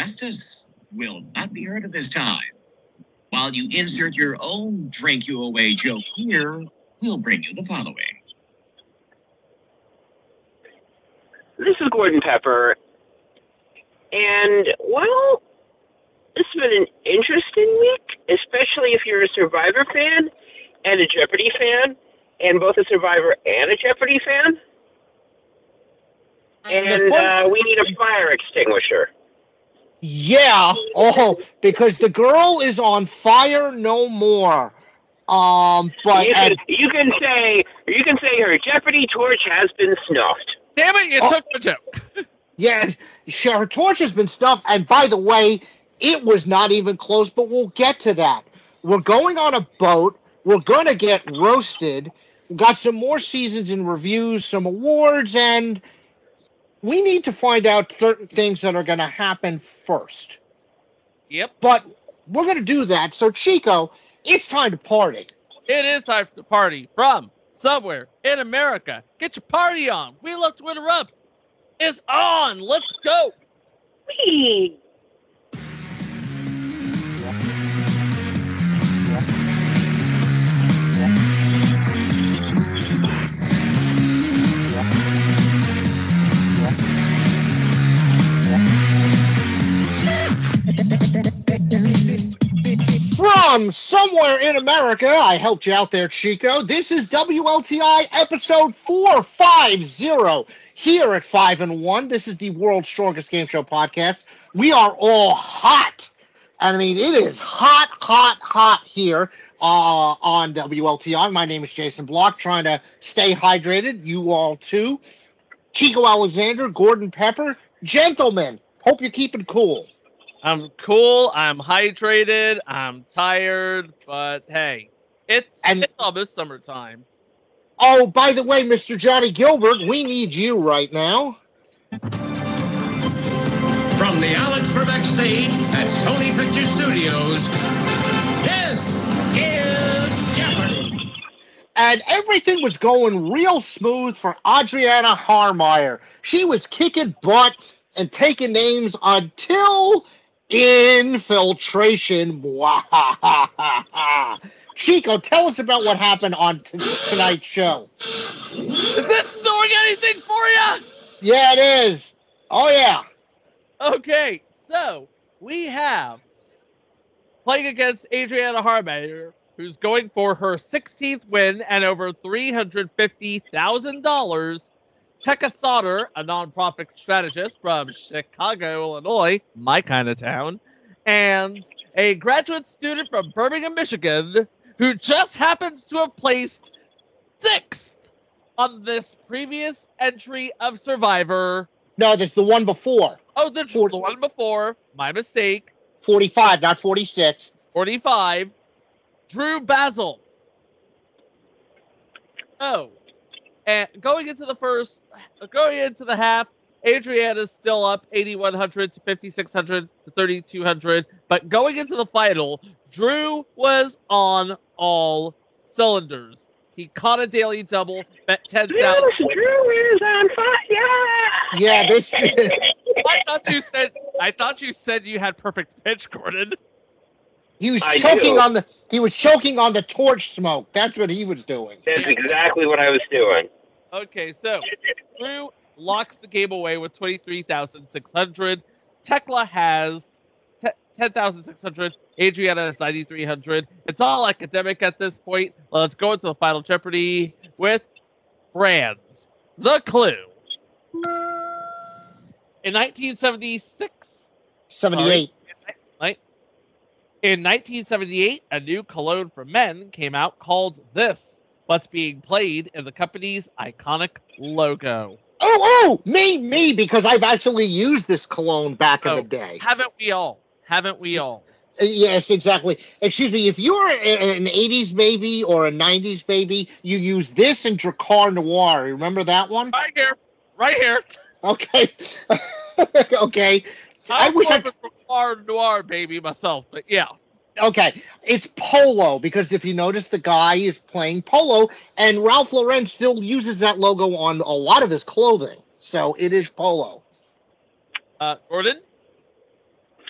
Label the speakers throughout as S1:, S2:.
S1: Justice will not be heard at this time. While you insert your own drink you away joke here, we'll bring you the following.
S2: This is Gordon Pepper, and, well, this has been an interesting week, especially if you're a Survivor fan and a Jeopardy fan, and both a Survivor and a Jeopardy fan. And we need a fire extinguisher.
S3: Yeah, because the girl is on fire no more. But
S2: you can say her Jeopardy torch has been snuffed.
S4: Damn it, you took the joke.
S3: Yeah, her torch has been snuffed, and by the way, it was not even close, but we'll get to that. We're going on a boat. We're going to get roasted. We've got some more seasons in reviews, some awards, and we need to find out certain things that are going to happen first.
S4: Yep.
S3: But we're going to do that. So, Chico, it's time to party.
S4: It is time to party from somewhere in America. Get your party on. We Love to Interrupt. It's on. Let's go.
S2: Whee!
S3: From somewhere in America, I helped you out there, Chico. This is WLTI episode 450 here at 5 and 1. This is the world's strongest game show podcast. We are all hot. I mean, it is hot here on WLTI. My name is Jason Block, trying to stay hydrated. You all too. Chico Alexander, Gordon Pepper. Gentlemen, hope you're keeping cool.
S4: I'm cool, I'm hydrated, I'm tired, but hey, it's almost summertime.
S3: Oh, by the way, Mr. Johnny Gilbert, we need you right now.
S5: From the Alex Trebek stage at Sony Picture Studios, this is Jeopardy!
S3: And everything was going real smooth for Adriana Harmeyer. She was kicking butt and taking names until infiltration. Chico, tell us about what happened on tonight's show.
S4: Is this doing anything for you?
S3: Yeah, it is. Oh, yeah.
S4: Okay, so we have playing against Adriana Harmeyer, who's going for her 16th win and over $350,000. Tekka Sauter, a nonprofit strategist from Chicago, Illinois, my kind of town, and a graduate student from Birmingham, Michigan, who just happens to have placed 6th on this previous entry of Survivor.
S3: No, that's the one before.
S4: Oh, the one before. My mistake.
S3: 45, not 46.
S4: 45. Drew Basil. Oh. And going into the half, Adriana's still up 8,100 to 5,600 to 3,200. But going into the final, Drew was on all cylinders. He caught a daily double, bet 10,000.
S2: Yes, Drew is on fire.
S3: Yeah, this.
S4: I thought you said you had perfect pitch, Gordon.
S3: He was choking on the torch smoke. That's what he was doing.
S2: That's exactly what I was doing.
S4: Okay, so Drew locks the game away with 23,600. Tekla has 10,600. Adriana has 9,300. It's all academic at this point. Let's go into the final Jeopardy with Brands. The clue. In 1976.
S3: 78.
S4: In 1978, a new cologne for men came out called This, what's being played in the company's iconic logo.
S3: Oh, me, because I've actually used this cologne back in the day.
S4: Haven't we all?
S3: Yes, exactly. Excuse me, if you're an 80s baby or a 90s baby, you use this and Drakkar Noir. Remember that one?
S4: Right here.
S3: Okay. Okay.
S4: I wish I could Drakkar Noir baby myself, but yeah.
S3: Okay, it's polo, because if you notice, the guy is playing polo, and Ralph Lauren still uses that logo on a lot of his clothing, so it is polo.
S4: Gordon?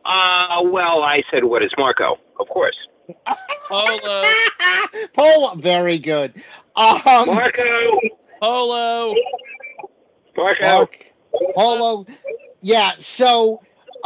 S2: Well, I said, what is Marco? Of course.
S4: Polo.
S3: Polo, very good.
S2: Marco!
S4: Polo.
S2: Marco!
S3: Polo. Yeah, so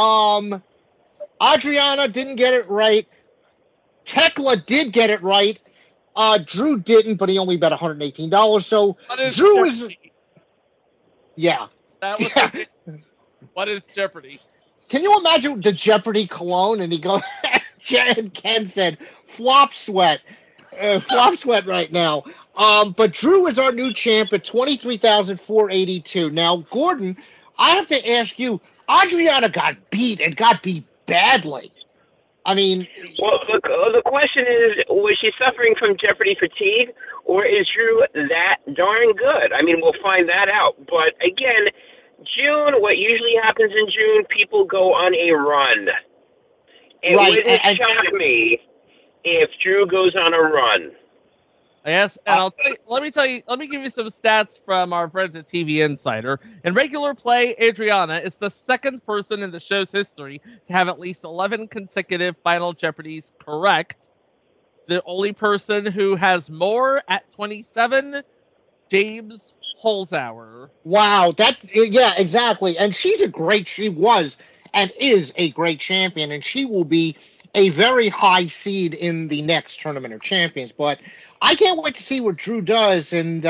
S3: Adriana didn't get it right. Tekla did get it right. Drew didn't, but he only bet $118. So
S4: What is
S3: Drew
S4: Jeopardy?
S3: yeah.
S4: That was
S3: Yeah.
S4: What is Jeopardy?
S3: Can you imagine the Jeopardy cologne? And he goes, and Ken said, flop sweat right now. But Drew is our new champ at 23,482. Now, Gordon, I have to ask you, Adriana got beat and got beat badly. I mean,
S2: Well, the question is, was she suffering from Jeopardy fatigue, or is Drew that darn good? I mean, we'll find that out. But again, June, what usually happens in June, people go on a run. It
S3: Right,
S2: wouldn't
S3: and-
S2: shock me if Drew goes on a run.
S4: Yes, and let me give you some stats from our friends at TV Insider. In regular play, Adriana is the second person in the show's history to have at least 11 consecutive Final Jeopardies correct. The only person who has more at 27, James Holzhauer.
S3: wow, yeah, exactly. And she was and is a great champion, and she will be a very high seed in the next Tournament of Champions. But I can't wait to see what Drew does. And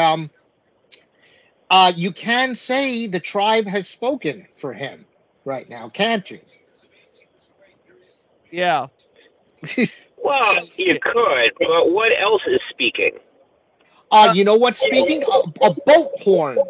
S3: you can say the tribe has spoken for him right now, can't you?
S4: Yeah.
S2: Well, you could, but what else is speaking?
S3: You know what's speaking? A boat horn.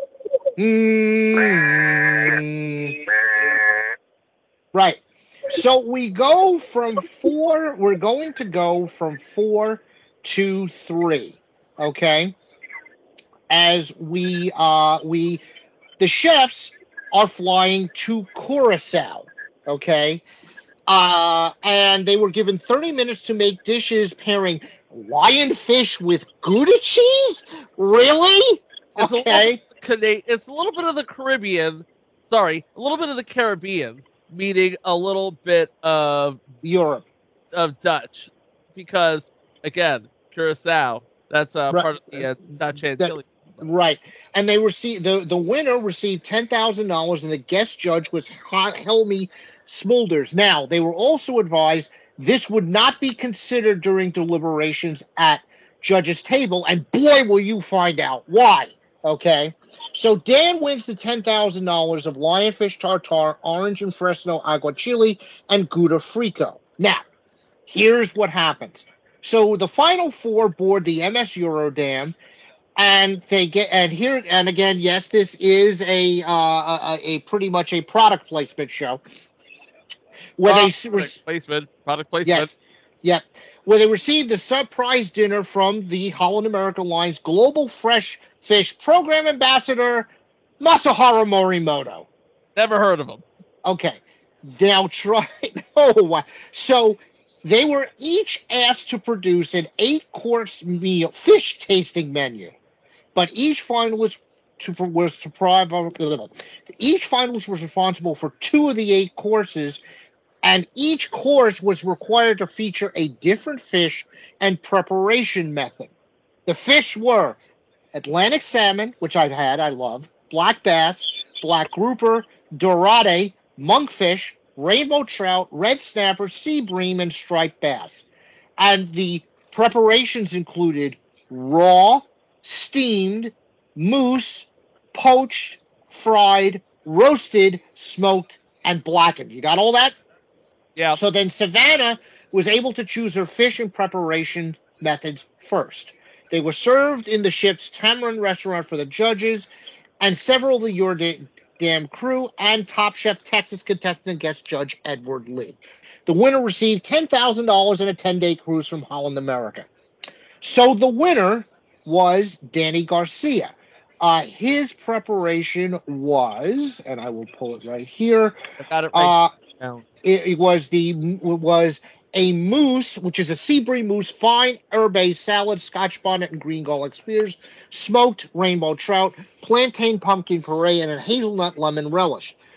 S3: Right. So we're going to go from 4 to 3. Okay. As the chefs are flying to Curacao. Okay. And they were given 30 minutes to make dishes pairing lionfish with Gouda cheese? Really? Okay.
S4: It's a little bit of the Caribbean. Sorry, a little bit of the Caribbean, meaning a little bit of
S3: Europe.
S4: Of Dutch, because again, Curacao. That's
S3: Right.
S4: part of the Dutch Antilles.
S3: Right. And they received the winner received $10,000, and the guest judge was Helmy Smulders. Now, they were also advised this would not be considered during deliberations at judges' table, and boy, will you find out why. Okay. So Dan wins the $10,000 of lionfish tartare, orange and Fresno aguachile, and Gouda frico. Now, here's what happens. So the final four board the MS Eurodam, and again, yes, this is a pretty much a product placement show.
S4: Product placement.
S3: Yes. Yeah. Where they received a surprise dinner from the Holland America Line's Global Fresh Fish Program Ambassador, Masahiro Morimoto.
S4: Never heard of him.
S3: Okay. Now try. Oh, wow. So they were each asked to produce an 8-course meal, fish tasting menu, but each finalist was responsible for 2 of the 8 courses, and each course was required to feature a different fish and preparation method. The fish were Atlantic salmon, which I've had, I love, black bass, black grouper, dorade, monkfish, rainbow trout, red snapper, sea bream, and striped bass. And the preparations included raw, steamed, mousse, poached, fried, roasted, smoked, and blackened. You got all that?
S4: Yeah.
S3: So then Savannah was able to choose her fish and preparation methods first. They were served in the ship's Tamarind restaurant for the judges and several of the Your Damn crew and Top Chef Texas contestant and guest judge Edward Lee. The winner received $10,000 and a 10-day cruise from Holland America. So the winner was Danny Garcia. His preparation was, and I will pull it right here.
S4: I got it right now.
S3: It was a mousse, which is a sea bream mousse, fine herb-based salad, scotch bonnet, and green garlic spears, smoked rainbow trout, plantain pumpkin puree, and a hazelnut lemon relish.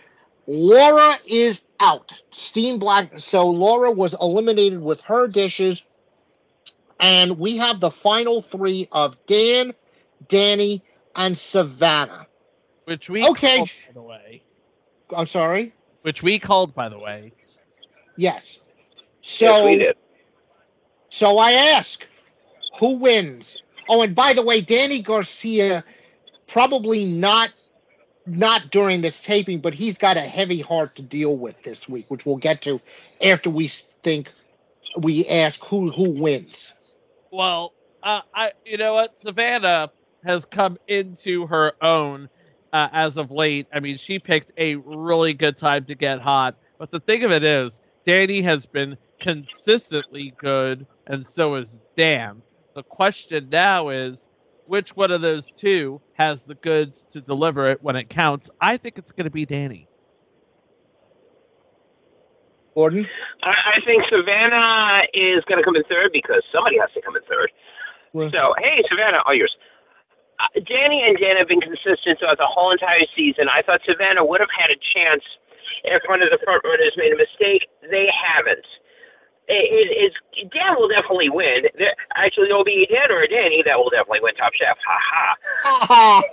S3: Laura is out. Steam Black. So Laura was eliminated with her dishes. And we have the final three of Dan, Danny, and Savannah.
S4: Which we
S3: Okay.
S4: called, by the way.
S3: I'm sorry?
S4: Which we called, by the way.
S3: Yes. So,
S2: Yes, we did.
S3: So I ask, who wins? Oh, and by the way, Danny Garcia, probably not during this taping, but he's got a heavy heart to deal with this week, which we'll get to after we ask who wins.
S4: Well, you know what? Savannah has come into her own as of late. I mean, she picked a really good time to get hot. But the thing of it is, Danny has been consistently good, and so is Dan. The question now is, which one of those two has the goods to deliver it when it counts? I think it's going to be Danny.
S3: Gordon?
S2: I think Savannah is going to come in third because somebody has to come in third.
S3: Well,
S2: So, hey, Savannah, all yours. Danny and Dan have been consistent throughout the whole entire season. I thought Savannah would have had a chance if one of the front runners made a mistake. They haven't. Dan will definitely win. Actually, it'll be a Dan or a Danny that will definitely win Top Chef. Ha ha.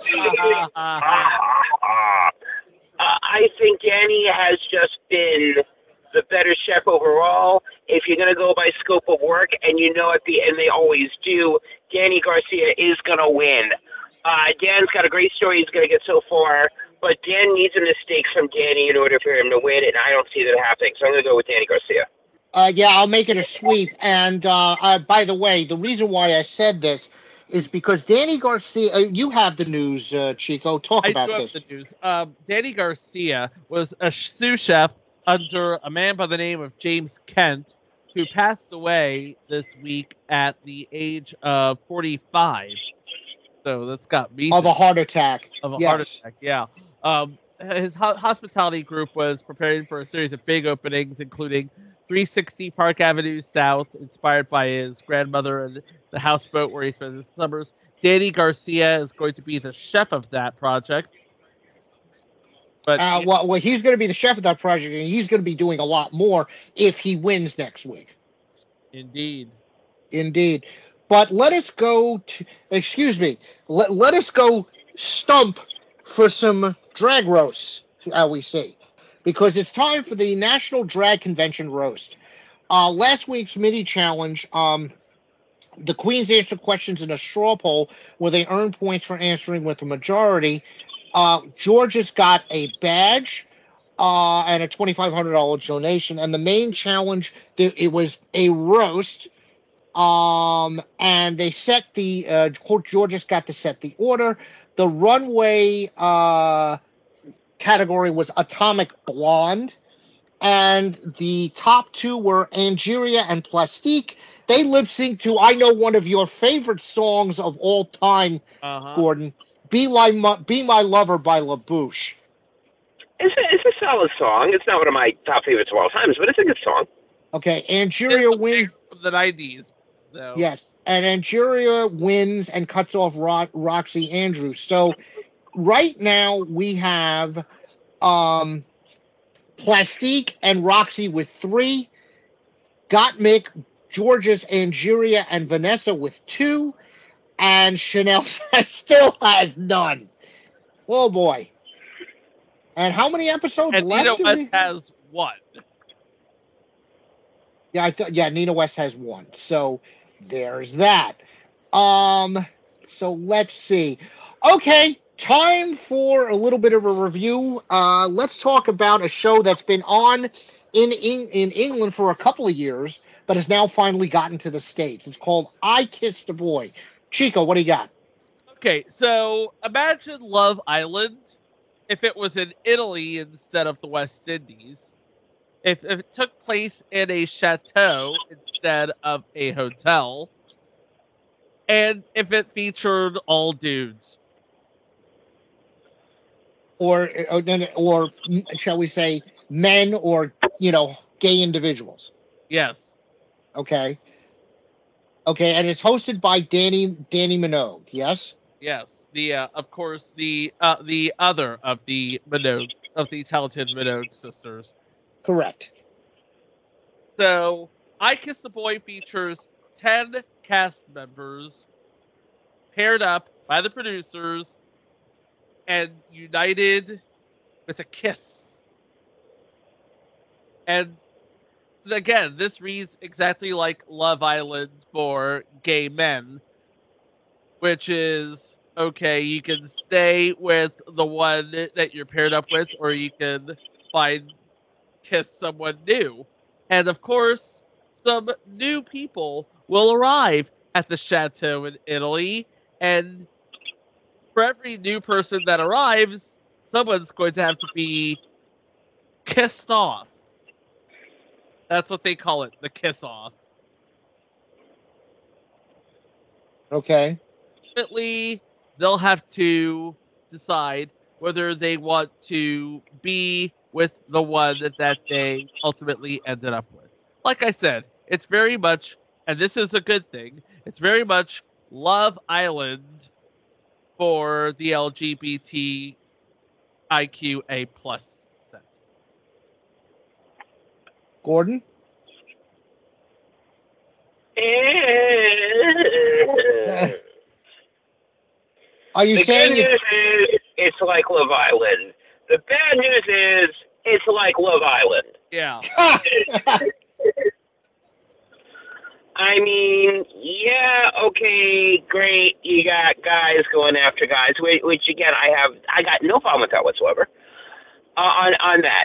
S2: I think Danny has just been the better chef overall. If you're going to go by scope of work, and you know at the end they always do, Danny Garcia is going to win. Dan's got a great story he's going to get so far, but Dan needs a mistake from Danny in order for him to win, and I don't see that happening. So I'm going to go with Danny Garcia.
S3: Yeah, I'll make it a sweep. And by the way, the reason why I said this is because Danny Garcia, you have the news, Chico. Talk about this.
S4: I do have the news. Danny Garcia was a sous chef under a man by the name of James Kent, who passed away this week at the age of 45. So that's got me.
S3: Of a heart attack.
S4: Heart attack, yeah. His hospitality group was preparing for a series of big openings, including 360 Park Avenue South, inspired by his grandmother and the houseboat where he spent his summers. Danny Garcia is going to be the chef of that project. But
S3: well, he's going to be the chef of that project, and he's going to be doing a lot more if he wins next week.
S4: Indeed.
S3: But let us go to, let us go stump for some drag roasts, we see. Because it's time for the National Drag Convention Roast. Last week's mini challenge, the queens answered questions in a straw poll where they earned points for answering with the majority. Georgia's got a badge and a $2,500 donation. And the main challenge, it was a roast. And they set the Georgia's got to set the order. The runway category was Atomic Blonde, and the top two were Angeria and Plastique. They lip sync to, I know, one of your favorite songs of all time, Gordon, Be My Lover by La Bouche.
S2: It's a solid song. It's not one of my top favorites of all times, but it's a good song.
S3: Okay, Angeria wins.
S4: From the 90s. So.
S3: Yes, and Angeria wins and cuts off Roxy Andrews. So right now we have Plastique and Roxy with 3, Gottmik, Georgia's Angeria, and Vanessa with 2, and Chanel still has none. Oh boy! And how many episodes
S4: and
S3: left?
S4: Nina West has 1.
S3: Yeah, Nina West has 1. So there's that. So let's see. Okay, time for a little bit of a review. Let's talk about a show that's been on in England for a couple of years, but has now finally gotten to the States. It's called I Kissed a Boy. Chico, what do you got?
S4: Okay, so imagine Love Island if it was in Italy instead of the West Indies. If it took place in a chateau instead of a hotel, and if it featured all dudes.
S3: Or shall we say men or, gay individuals.
S4: Yes.
S3: Okay, and it's hosted by Danny Minogue, yes?
S4: Yes. Of course, the other of the Minogue of the talented Minogue sisters.
S3: Correct.
S4: So, I Kiss the Boy features 10 cast members paired up by the producers and united with a kiss. And again, this reads exactly like Love Island for gay men, which is, okay, you can stay with the one that you're paired up with, or you can kiss someone new. And of course, some new people will arrive at the chateau in Italy, and for every new person that arrives, someone's going to have to be kissed off. That's what they call it, the kiss off.
S3: Okay.
S4: Ultimately, they'll have to decide whether they want to be with the one that they ultimately ended up with. Like I said, it's very much, and this is a good thing, it's very much Love Island for the LGBTIQA plus set.
S3: Gordon? Are you
S2: The
S3: saying
S2: good news is it's like Love Island. The bad news is it's like Love Island.
S4: Yeah.
S2: I mean, yeah, okay, great. You got guys going after guys, which again, I got no problem with that whatsoever. On that,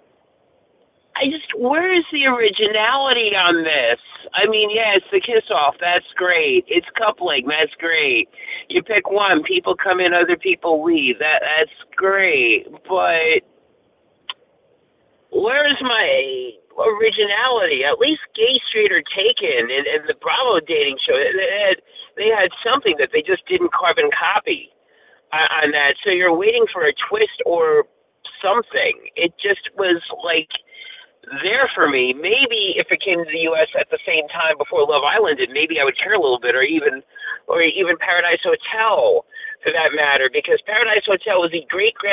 S2: where is the originality on this? I mean, yeah, it's the kiss off. That's great. It's coupling. That's great. You pick one, people come in, other people leave. That's great. But where's my originality? At least Gay, Straight, or Taken and the Bravo dating show, they had something that they just didn't carbon copy on that. So you're waiting for a twist or something. It just was like there for me. Maybe if it came to the U.S. at the same time before Love Island did, maybe I would care a little bit, or even Paradise Hotel for that matter, because Paradise Hotel was the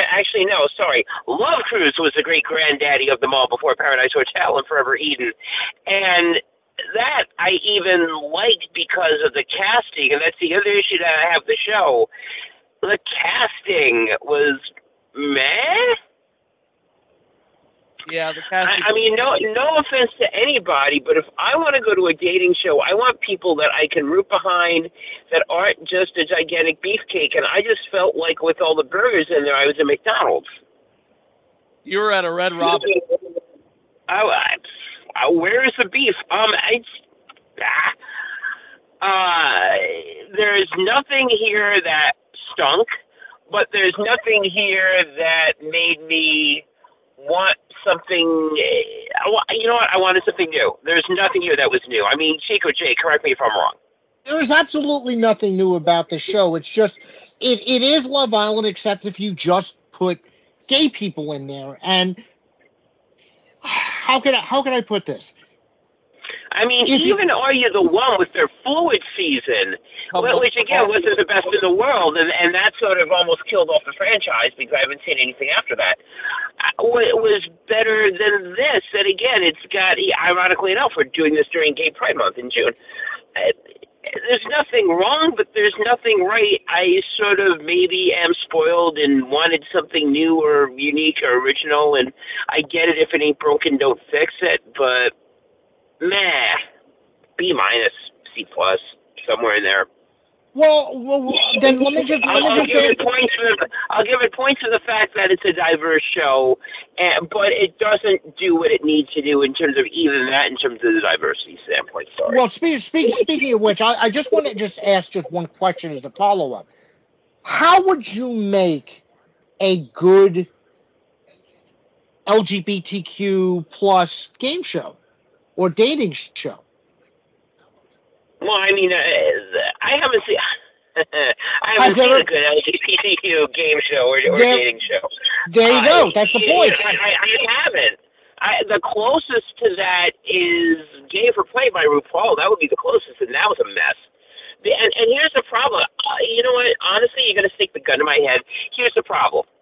S2: Love Cruise was the great granddaddy of them all before Paradise Hotel and Forever Eden, and that I even liked because of the casting, and that's the other issue that I have with the show. The casting was meh.
S4: Yeah, the casting.
S2: I mean, no offense to anybody, but if I want to go to a dating show, I want people that I can root behind that aren't just a gigantic beefcake. And I just felt like with all the burgers in there, I was at McDonald's.
S4: You were at a Red Robin.
S2: Where is the beef? There's nothing here that stunk, but there's nothing here that made me want something. You know what? I wanted something new. There's nothing here that was new. I mean, Chico J, correct me if I'm wrong.
S3: There is absolutely nothing new about the show. It's just it is Love Island, except if you just put gay people in there. And how can I put this?
S2: I mean, even Are You the One with their Fluid season, which again wasn't the best in the world, and that sort of almost killed off the franchise because I haven't seen anything after that. It was better than this. And again, it's got, ironically enough, we're doing this during Gay Pride Month in June. There's nothing wrong, but there's nothing right. I sort of maybe am spoiled and wanted something new or unique or original, and I get it. If it ain't broken, don't fix it. But meh, B-, C+, somewhere in there.
S3: Well, then let me just
S2: I'll give it points for the fact that it's a diverse show, but it doesn't do what it needs to do in terms of even that, in terms of the diversity standpoint. Sorry.
S3: Well, speaking of which, I just want to just ask just one question as a follow-up. How would you make a good LGBTQ plus game show or dating show?
S2: Well, I mean, I haven't seen. I haven't seen a good LGBTQ game show or dating show.
S3: There you go. That's the point.
S2: I haven't. The closest to that is Gay for Play by RuPaul. That would be the closest, and that was a mess. And here's the problem. You know what? Honestly, you're going to stick the gun to my head. Here's the problem.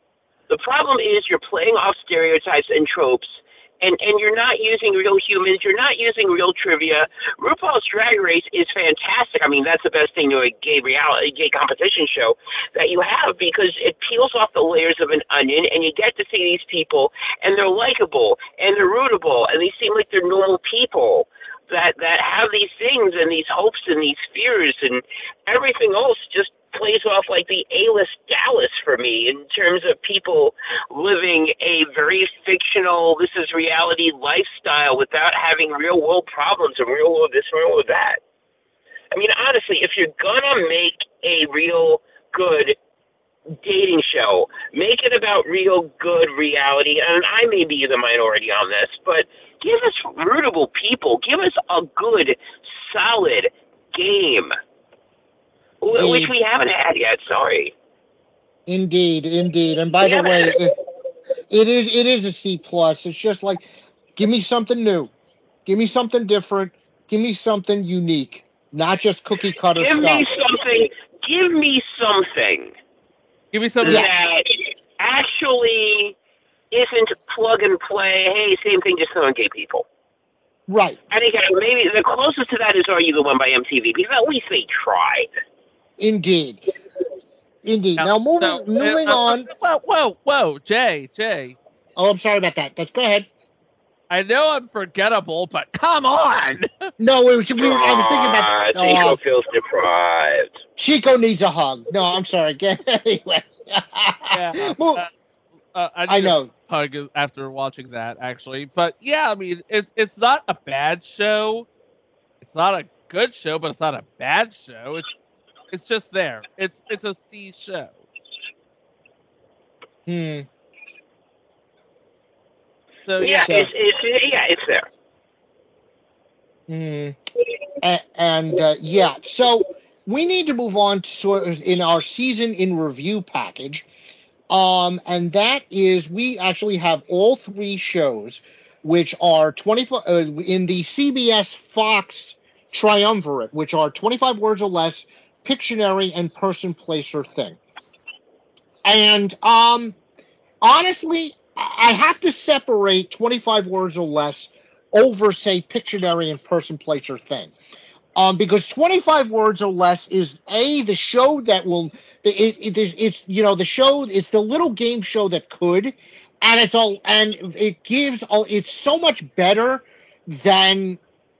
S2: The problem is you're playing off stereotypes and tropes, and you're not using real humans. You're not using real trivia. RuPaul's Drag Race is fantastic. I mean, that's the best thing to a gay competition show that you have, because it peels off the layers of an onion, and you get to see these people, and they're likable, and they're rootable, and they seem like they're normal people that have these things and these hopes and these fears, and everything else just plays off like the A-list Dallas for me in terms of people living a very fictional, this is reality lifestyle without having real world problems and real world this, real world that. I mean, honestly, if you're gonna make a real good dating show, make it about real good reality, and I may be the minority on this, but give us rootable people. Give us a good, solid game.
S3: Indeed.
S2: Which we haven't had yet, sorry.
S3: Indeed. And by the way, it is a C+. It's just like, give me something new. Give me something different. Give me something unique. Not just cookie cutter stuff.
S2: Give me something.
S4: Give me something
S2: that actually isn't plug and play, hey, same thing, just on gay people.
S3: Right.
S2: And again, maybe the closest to that is Are You the One by MTV, because at least they tried.
S3: Indeed. Now moving on.
S4: Whoa, Jay.
S3: Oh, I'm sorry about that. Go ahead.
S4: I know I'm forgettable, but come on.
S3: No, I was thinking about.
S2: Chico feels deprived.
S3: Chico needs a hug. No, I'm sorry. Anyway.
S4: I
S3: know.
S4: Hug after watching that, actually, but yeah, I mean, it's not a bad show. It's not a good show, but it's not a bad show. It's just there. It's a C show. So
S2: it's there.
S3: So we need to move on to in our season in review package. And that is, we actually have all three shows, which are 24 in the CBS Fox triumvirate, which are 25 words or less, Pictionary, and Person, Place, or Thing. And honestly, I have to separate 25 words or less over, say, Pictionary and Person, Place, or Thing. Because 25 words or less is the show that will. It's the show. It's the little game show that could, and it's so much better than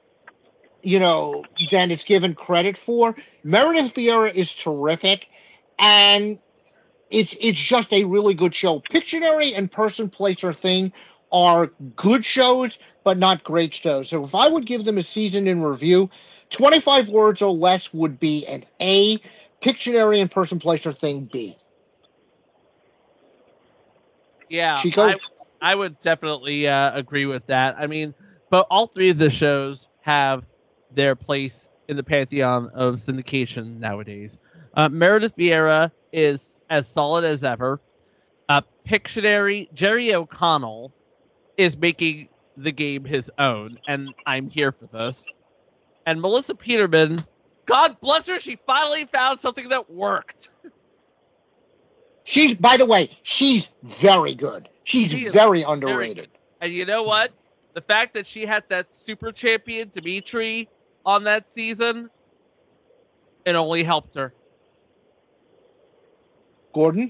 S3: it's given credit for. Meredith Vieira is terrific, and it's just a really good show. Pictionary and Person, Place, or Thing are good shows, but not great shows. So if I would give them a season in review, 25 words or less would be an A. Pictionary and Person, Place, or Thing, B.
S4: Yeah, I would definitely agree with that. I mean, but all three of the shows have their place in the pantheon of syndication nowadays. Meredith Vieira is as solid as ever. Pictionary, Jerry O'Connell is making the game his own, and I'm here for this. And Melissa Peterman, God bless her, she finally found something that worked.
S3: By the way, she's very good. She's very underrated.
S4: And you know what? The fact that she had that super champion, Dimitri, on that season, it only helped her.
S3: Gordon?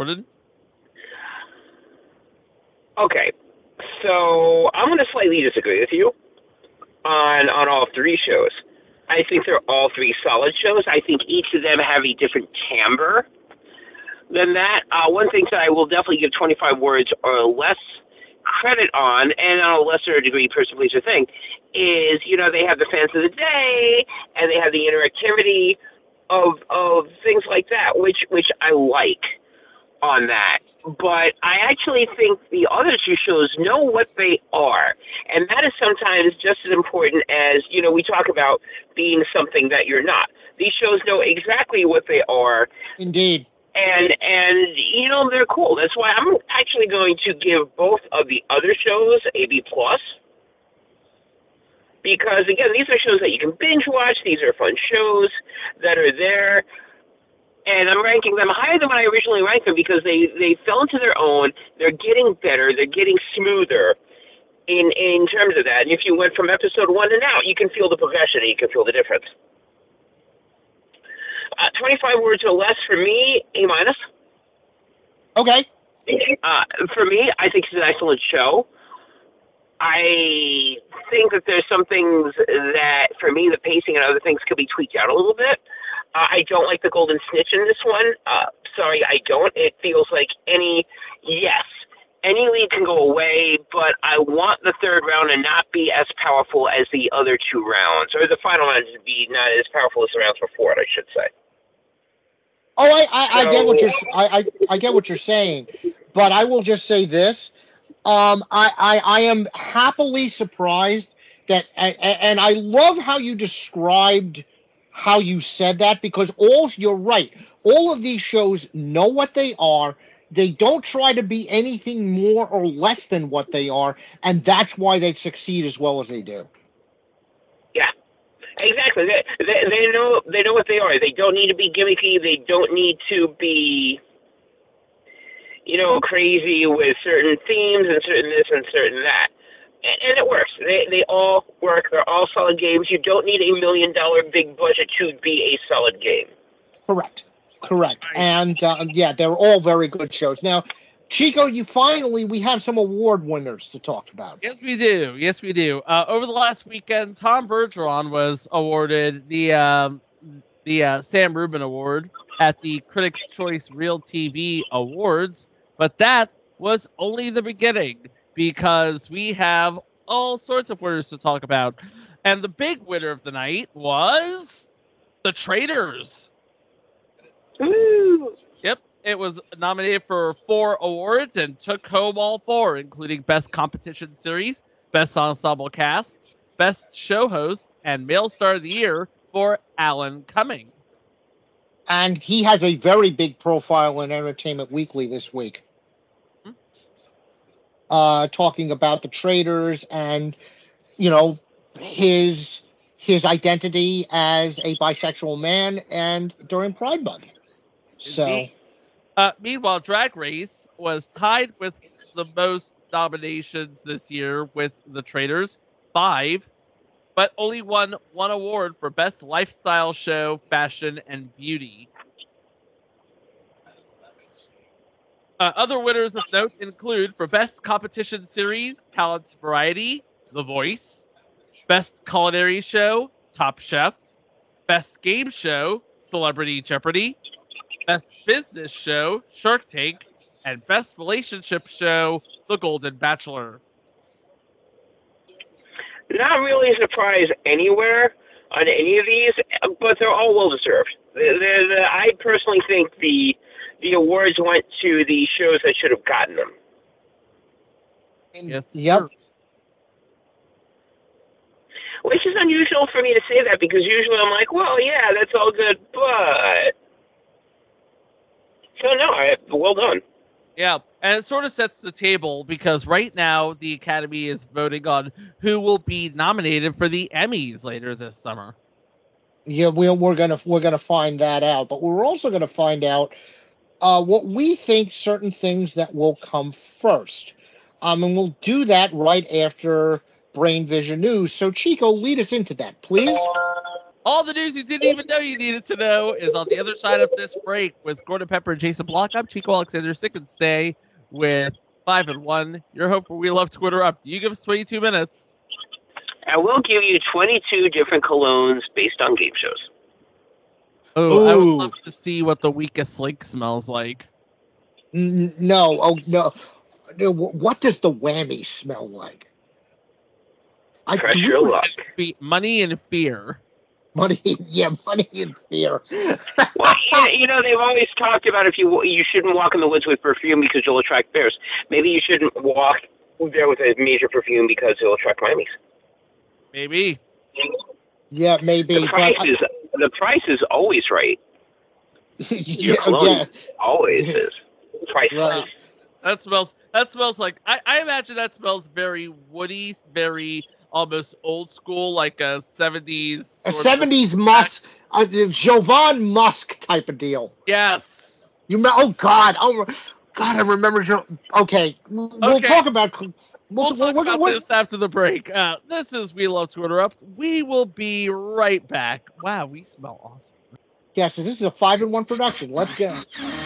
S2: Okay. So I'm going to slightly disagree with you on all three shows. I think they're all three solid shows. I think each of them have a different timbre than that. One thing that I will definitely give 25 words or less credit on, and on a lesser degree, Person, Place, or Thing, is, they have the fans of the day, and they have the interactivity of things like that, which I like on that. But I actually think the other two shows know what they are, and that is sometimes just as important as, we talk about being something that you're not. These shows know exactly what they are.
S3: Indeed.
S2: And they're cool. That's why I'm actually going to give both of the other shows a B+. Because, again, these are shows that you can binge watch. These are fun shows that are there. And I'm ranking them higher than when I originally ranked them because they fell into their own. They're getting better. They're getting smoother in terms of that. And if you went from episode 1 to now, you can feel the progression and you can feel the difference. 25 words or less for me, A-.
S3: Okay.
S2: For me, I think it's an excellent show. I think that there's some things that, for me, the pacing and other things could be tweaked out a little bit. I don't like the golden snitch in this one. Sorry, I don't. It feels like any lead can go away, but I want the third round to not be as powerful as the other 2 rounds, or the final round to be not as powerful as the rounds before it, I should say.
S3: Oh, I get what I get what you're saying, but I will just say this: I am happily surprised that, and I love how you described how you said that, because you're right. All of these shows know what they are. They don't try to be anything more or less than what they are, and that's why they succeed as well as they do.
S2: Yeah. Exactly. They know what they are. They don't need to be gimmicky. They don't need to be, crazy with certain themes and certain this and certain that. And it works. They all work. They're all solid games. You don't need $1 million big budget to be a solid game.
S3: Correct. And they're all very good shows. Now, Chico, we have some award winners to talk about.
S4: Yes, we do. Over the last weekend, Tom Bergeron was awarded the Sam Rubin Award at the Critics' Choice Real TV Awards, but that was only the beginning, because we have all sorts of winners to talk about. And the big winner of the night was The Traitors.
S2: Woo!
S4: Yep, it was nominated for 4 awards and took home all 4, including Best Competition Series, Best Ensemble Cast, Best Show Host, and Male Star of the Year for Alan Cumming.
S3: And he has a very big profile in Entertainment Weekly this week. Talking about The Traitors and, his identity as a bisexual man and during Pride Month. So,
S4: meanwhile, Drag Race was tied with the most nominations this year with The Traitors, 5, but only won 1 award for Best Lifestyle Show, Fashion, and Beauty. Other winners of note include, for Best Competition Series, Talent Variety, The Voice, Best Culinary Show, Top Chef, Best Game Show, Celebrity Jeopardy, Best Business Show, Shark Tank, and Best Relationship Show, The Golden Bachelor.
S2: Not really a surprise anywhere on any of these, but they're all well-deserved. I personally think the awards went to the shows that should have gotten them.
S4: Yes.
S3: Yep.
S2: Which is unusual for me to say that, because usually I'm like, well, yeah, that's all good, but... So, no, well done.
S4: Yeah, and it sort of sets the table, because right now the Academy is voting on who will be nominated for the Emmys later this summer.
S3: Yeah, we're gonna find that out, but we're also gonna find out what we think certain things that will come first. And we'll do that right after Brain Vision News. So, Chico, lead us into that, please.
S4: All the news you didn't even know you needed to know is on the other side of this break. With Gordon Pepper and Jason Block, I'm Chico Alexander. Stick and stay with 5 and 1. Your hope for We Love Twitter up. You give us 22 minutes.
S2: I will give you 22 different colognes based on game shows.
S4: Oh, I would
S3: Ooh.
S4: love to see what the weakest link smells like.
S3: No. Oh, no. What does the whammy smell like?
S2: Press your luck.
S4: Money and fear.
S3: Money and fear.
S2: Well, they've always talked about if you shouldn't walk in the woods with perfume because you'll attract bears. Maybe you shouldn't walk there with a major perfume because it'll attract mimes.
S4: Maybe.
S3: Yeah, maybe.
S2: The price is always right. Your cologne always is priceless.
S3: Right.
S4: That smells like, I imagine that smells very woody, very almost old school, like a 70s.
S3: Jovan Musk type of deal.
S4: Yes.
S3: Oh God, I remember. Okay, we'll talk about.
S4: We'll talk about this after the break. This is We Love to Interrupt. We will be right back. Wow, we smell awesome.
S3: Yeah, so this is a 5-in-1 production. Let's go.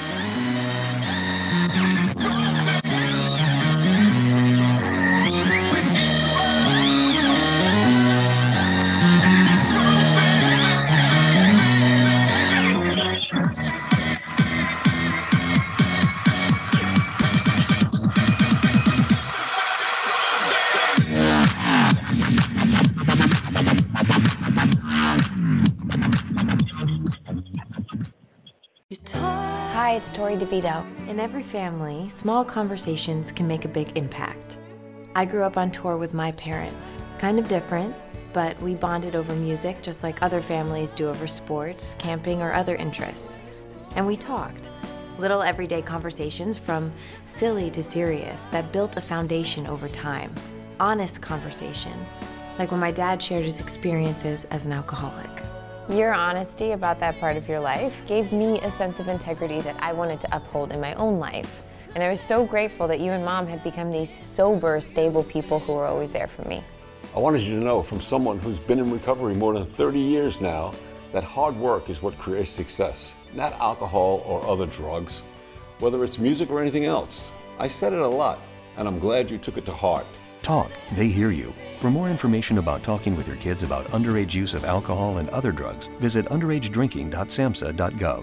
S6: Hi, it's Tori DeVito. In every family, small conversations can make a big impact. I grew up on tour with my parents. Kind of different, but we bonded over music just like other families do over sports, camping, or other interests. And we talked. Little everyday conversations from silly to serious that built a foundation over time. Honest conversations, like when my dad shared his experiences as an alcoholic.
S7: Your honesty about that part of your life gave me a sense of integrity that I wanted to uphold in my own life. And I was so grateful that you and Mom had become these sober, stable people who were always there for me.
S8: I wanted you to know from someone who's been in recovery more than 30 years now that hard work is what creates success, not alcohol or other drugs, whether it's music or anything else. I said it a lot, and I'm glad you took it to heart.
S9: Talk, they hear you. For more information about talking with your kids about underage use of alcohol and other drugs, visit underagedrinking.samhsa.gov.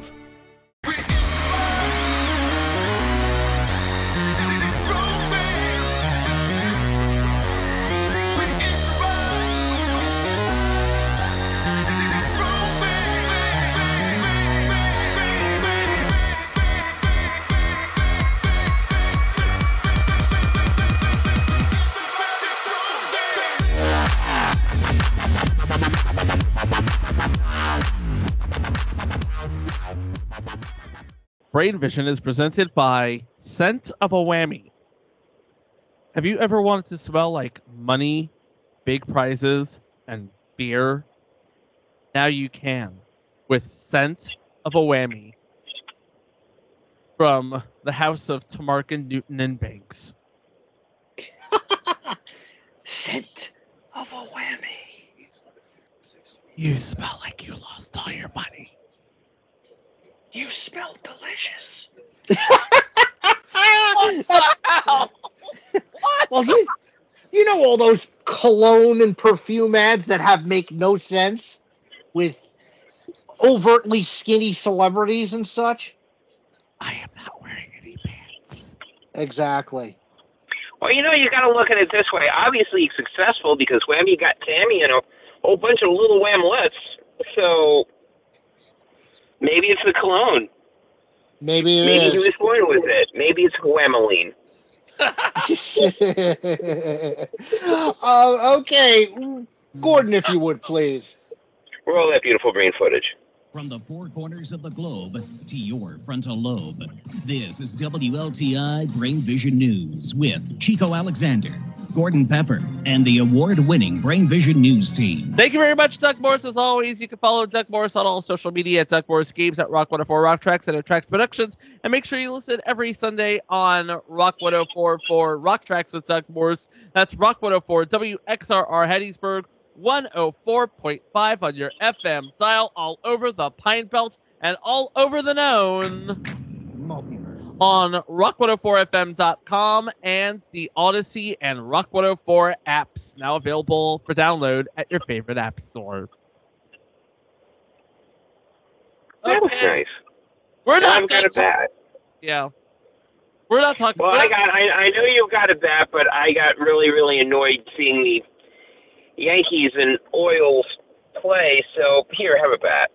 S4: Brain Vision is presented by Scent of a Whammy. Have you ever wanted to smell like money, big prizes, and beer? Now you can with Scent of a Whammy from the house of Tamarkin, Newton, and Banks.
S3: Scent of a Whammy.
S4: You smell like you lost all your money.
S3: You smell delicious.
S4: What the hell? What?
S3: Well, you know all those cologne and perfume ads that make no sense with overtly skinny celebrities and such?
S4: I am not wearing any pants.
S3: Exactly.
S2: Well, you got to look at it this way. Obviously, he's successful because Whammy got Tammy and a whole bunch of little whamlets. So maybe it's the cologne.
S3: Maybe it
S2: Maybe
S3: is.
S2: he was born with it. Maybe it's Whameline.
S3: Okay. Gordon, if you would, please.
S2: Roll that beautiful brain footage.
S1: From the four corners of the globe to your frontal lobe, this is WLTI Brain Vision News with Chico Alexander, Gordon Pepper, and the award-winning Brain Vision News team.
S4: Thank you very much, Doug Morris. As always, you can follow Doug Morris on all social media at Doug Morris Games, at Rock 104 Rock Tracks, and at Tracks Productions. And make sure you listen every Sunday on Rock 104 for Rock Tracks with Doug Morris. That's Rock 104 WXRR Hattiesburg, 104.5 on your FM dial, all over the Pine Belt and all over the known
S3: Multiverse.
S4: on rock104fm.com and the Odyssey and Rock 104 apps, now available for download at your favorite app store.
S2: That was
S4: Okay.
S2: nice.
S4: We're not
S2: I've got
S4: done
S2: a bat.
S4: Yeah. We're not talking
S2: Well, I know you've got a bat, but I got really, really annoyed seeing the Yankees and Orioles play. So here, have a bat.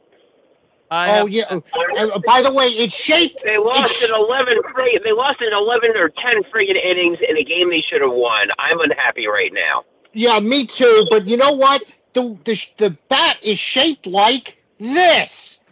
S3: By the way, it's shaped.
S2: They lost in 11. They lost in 11 or 10 friggin' innings in a game they should have won. I'm unhappy right now.
S3: Yeah, me too. But you know what? The bat is shaped like this.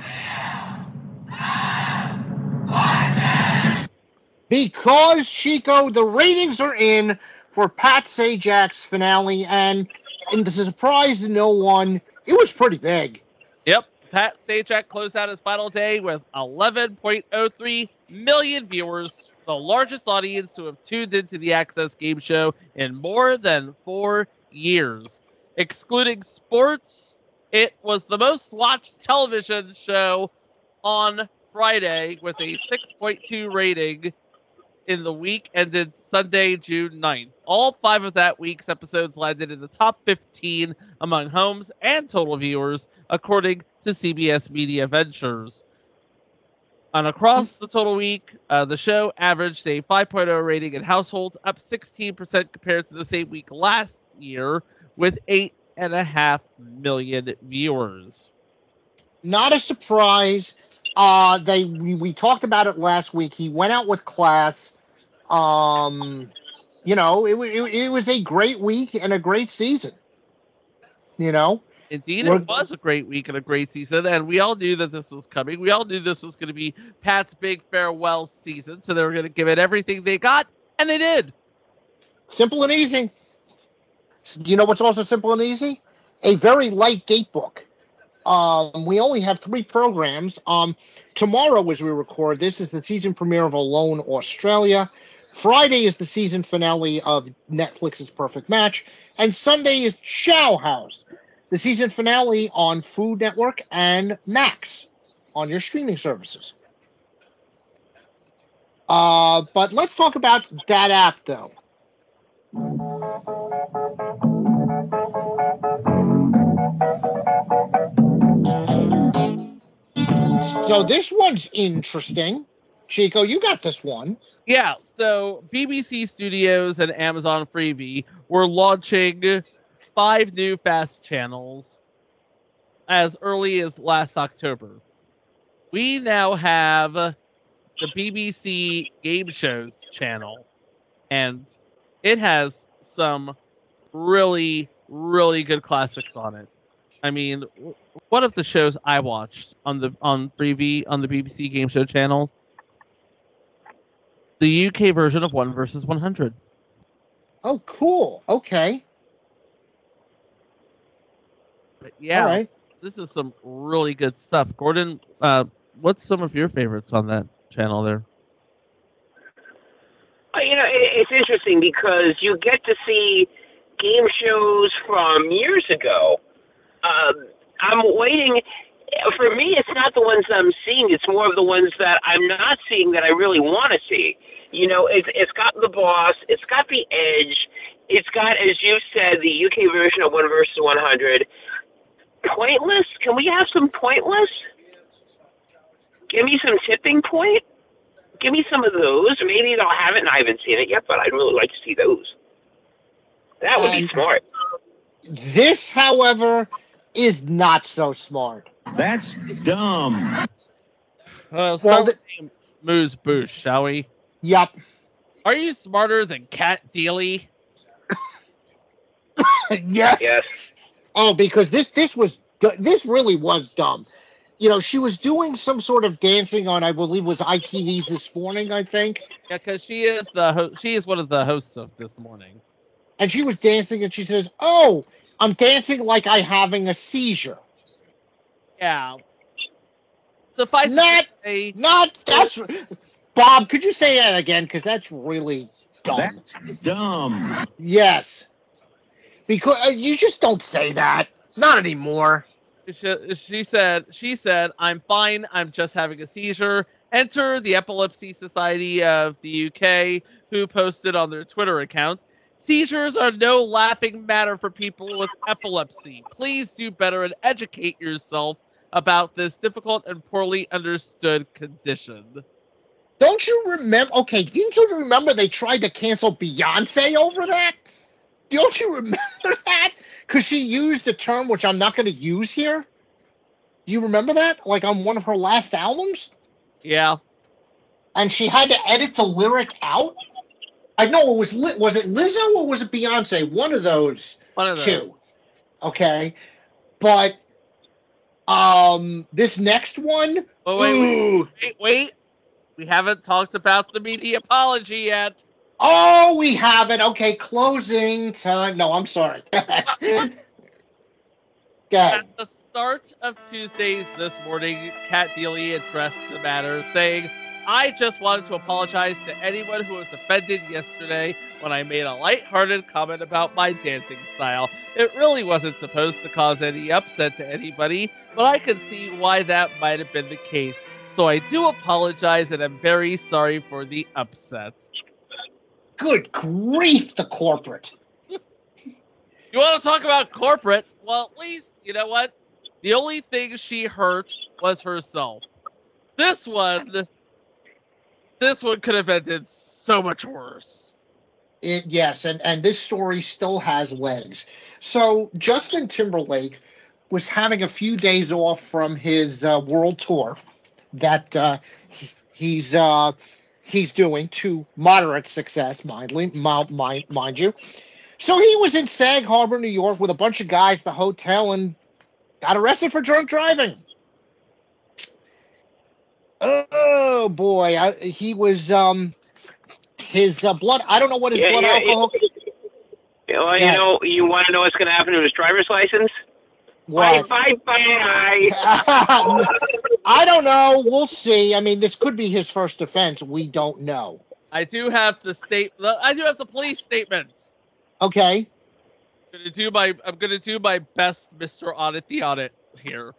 S3: Because, Chico, the ratings are in for Pat Sajak's finale, and to the surprise to no one, it was pretty big.
S4: Yep. Pat Sajak closed out his final day with 11.03 million viewers, the largest audience to have tuned into the Access game show in more than 4 years. Excluding sports, it was the most watched television show on Friday with a 6.2 rating in the week ended Sunday, June 9th. All 5 of that week's episodes landed in the top 15 among homes and total viewers, according to CBS Media Ventures. And across the total week, the show averaged a 5.0 rating in households, up 16% compared to the same week last year, with 8.5 million viewers.
S3: Not a surprise. We talked about it last week. He went out with class. You know, it was a great week and a great season. You know?
S4: Indeed, it was a great week and a great season, and we all knew that this was coming. We all knew this was going to be Pat's big farewell season, so they were going to give it everything they got, and they did.
S3: Simple and easy. You know what's also simple and easy? A very light gate book. We only have 3 programs. Tomorrow, as we record, this is the season premiere of Alone Australia. Friday is the season finale of Netflix's Perfect Match. And Sunday is Chow House, the season finale on Food Network and Max on your streaming services. But let's talk about that app, though. So this one's interesting. Chico, you got this one.
S4: Yeah, so BBC Studios and Amazon Freevee were launching 5 new fast channels as early as last October. We now have the BBC Game Shows channel, and it has some really, really good classics on it. I mean, one of the shows I watched on Freevee on the BBC Game Show channel, the UK version of 1 vs. 100.
S3: Oh, cool. Okay.
S4: But yeah, right. This is some really good stuff. Gordon, what's some of your favorites on that channel there?
S2: You know, it's interesting because you get to see game shows from years ago. I'm waiting. For me, it's not the ones I'm seeing. It's more of the ones that I'm not seeing that I really want to see. You know, it's got The Boss. It's got The Edge. It's got, as you said, the UK version of 1 vs. 100. Pointless? Can we have some Pointless? Give me some Tipping Point. Give me some of those. Maybe they'll have it and I haven't seen it yet, but I'd really like to see those. That would be smart.
S3: This, however, is not so smart.
S5: That's dumb.
S4: Moose Boosh, shall we?
S3: Yep.
S4: Are you smarter than Cat Dealey?
S3: Yes. Oh, because this really was dumb. You know, she was doing some sort of dancing on, I believe, was ITV's This Morning, I think.
S4: Yeah, because she is one of the hosts of This Morning.
S3: And she was dancing, and she says, "Oh, I'm dancing like I'm having a seizure."
S4: Yeah.
S3: Bob, could you say that again? Because that's really dumb.
S5: That's dumb.
S3: Yes. Because you just don't say that. Not anymore.
S4: She said, "I'm fine. I'm just having a seizure." Enter the Epilepsy Society of the UK, who posted on their Twitter account, "Seizures are no laughing matter for people with epilepsy. Please do better and educate yourself about this difficult and poorly understood condition."
S3: Don't you remember? Okay, didn't you remember they tried to cancel Beyonce over that? Don't you remember that? Because she used a term which I'm not going to use here. Do you remember that? Like on one of her last albums?
S4: Yeah.
S3: And she had to edit the lyric out? I know it was it Lizzo or was it Beyonce? One of those two. Okay. But this next one.
S4: Oh, wait. We haven't talked about the media apology yet.
S3: Oh, we haven't. Okay, closing time. No, I'm sorry. Go ahead.
S4: start of Tuesdays this morning, Kat Deely addressed the matter, saying, I just wanted to apologize to anyone who was offended yesterday when I made a lighthearted comment about my dancing style. It really wasn't supposed to cause any upset to anybody, but I can see why that might have been the case. So I do apologize, and I'm very sorry for the upset.
S3: Good grief, the corporate.
S4: You want to talk about corporate? Well, at least, you know what? The only thing she hurt was herself. This one could have ended so much worse.
S3: Yes, and this story still has legs. So Justin Timberlake was having a few days off from his world tour that he's doing to moderate success, mind you. So he was in Sag Harbor, New York, with a bunch of guys at the hotel and got arrested for drunk driving. Oh boy, he was his blood. I don't know what his blood alcohol.
S2: Well, you know, you want to know what's going to happen to his driver's license?
S3: What?
S2: Bye.
S3: I don't know. We'll see. I mean, this could be his first offense. We don't know.
S4: I do have the police statements.
S3: Okay.
S4: I'm gonna do my best, Mr. Audit the Audit here.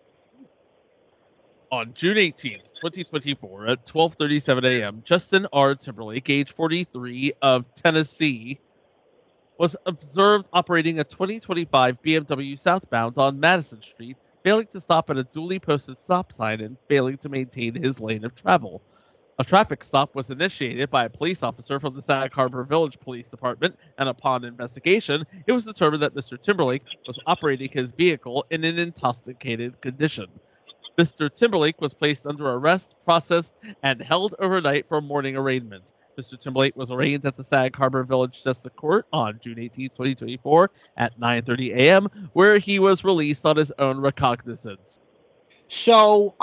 S4: On June 18th, 2024, at 12:37 a.m., Justin R. Timberlake, age 43, of Tennessee, was observed operating a 2025 BMW southbound on Madison Street, failing to stop at a duly posted stop sign and failing to maintain his lane of travel. A traffic stop was initiated by a police officer from the Sag Harbor Village Police Department, and upon investigation, it was determined that Mr. Timberlake was operating his vehicle in an intoxicated condition. Mr. Timberlake was placed under arrest, processed, and held overnight for morning arraignment. Mr. Timberlake was arraigned at the Sag Harbor Village District Court on June 18, 2024 at 9:30 a.m., where he was released on his own recognizance.
S3: So,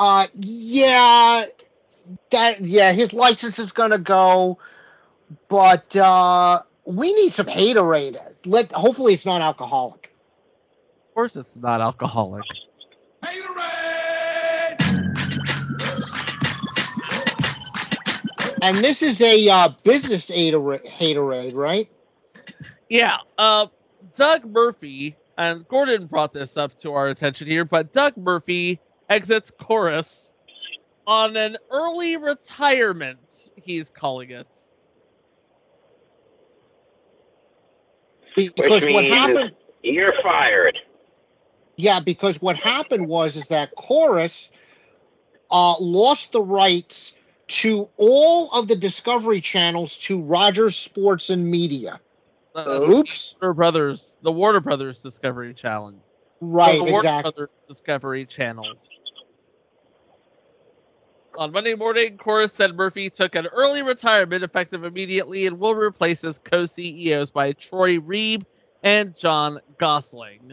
S3: his license is going to go, but we need some haterade. Hopefully it's not alcoholic.
S4: Of course it's not alcoholic.
S3: And this is a business haterade, right?
S4: Yeah. Doug Murphy, and Gordon brought this up to our attention here, but Doug Murphy exits Chorus on an early retirement, he's calling it.
S3: Because
S2: Which means
S3: what happened,
S2: you're fired.
S3: Yeah, because what happened was that Chorus lost the rights to all of the Discovery channels to Rogers Sports and Media. Oops.
S4: The Warner Brothers Discovery Channel.
S3: Right,
S4: the Warner
S3: exactly.
S4: Brothers Discovery channels. On Monday morning, Chorus said Murphy took an early retirement effective immediately and will replace his co-CEOs by Troy Reeb and John Gosling.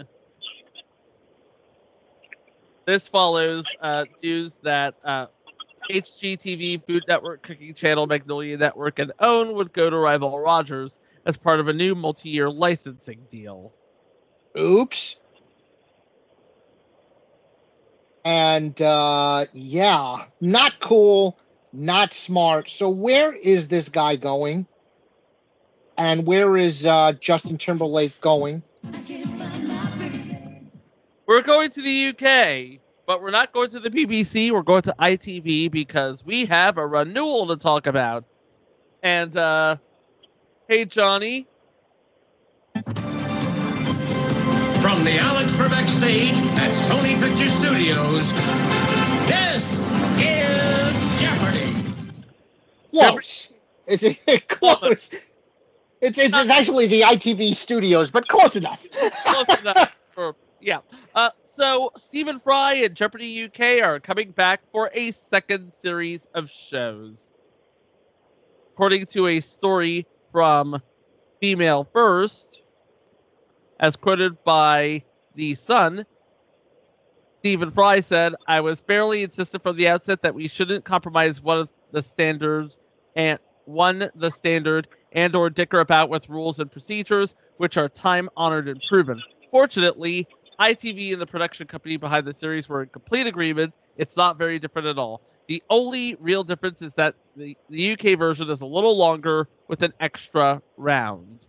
S4: This follows news that HGTV, Food Network, Cooking Channel, Magnolia Network, and OWN would go to rival Rogers as part of a new multi-year licensing deal.
S3: Oops. And, not cool, not smart. So where is this guy going? And where is Justin Timberlake going?
S4: We're going to the UK, but we're not going to the BBC. We're going to ITV because we have a renewal to talk about. And, hey, Johnny.
S5: From the Alex Trebek stage at Sony Picture Studios, this is Jeopardy!
S3: Close. It's close. It's actually the ITV Studios, but close enough.
S4: Close enough. Yeah. So Stephen Fry and Jeopardy UK are coming back for a second series of shows. According to a story from Female First, as quoted by The Sun, Stephen Fry said, I was fairly insistent from the outset that we shouldn't compromise the standard and or dicker about with rules and procedures, which are time-honored and proven. Fortunately, ITV and the production company behind the series were in complete agreement. It's not very different at all. The only real difference is that the UK version is a little longer with an extra round.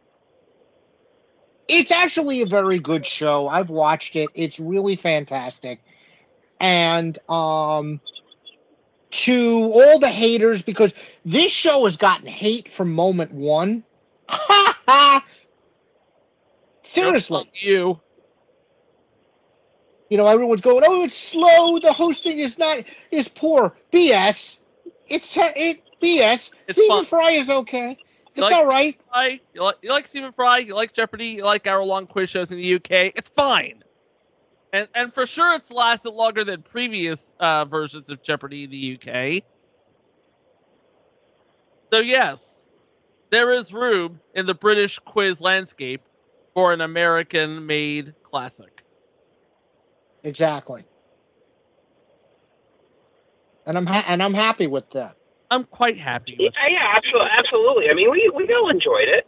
S3: It's actually a very good show. I've watched it. It's really fantastic. And to all the haters, because this show has gotten hate from moment one. Seriously.
S4: You
S3: know, everyone's going, "Oh, it's slow. The hosting is poor." BS. It's BS. Stephen Fry is okay. It's all right.
S4: You like Stephen Fry, you like Jeopardy, you like hour-long quiz shows in the UK. It's fine. And for sure it's lasted longer than previous versions of Jeopardy in the UK. So yes, there is room in the British quiz landscape for an American-made classic.
S3: Exactly. And I'm happy with that.
S4: I'm quite happy with it.
S2: Yeah, absolutely. I mean, we all enjoyed it.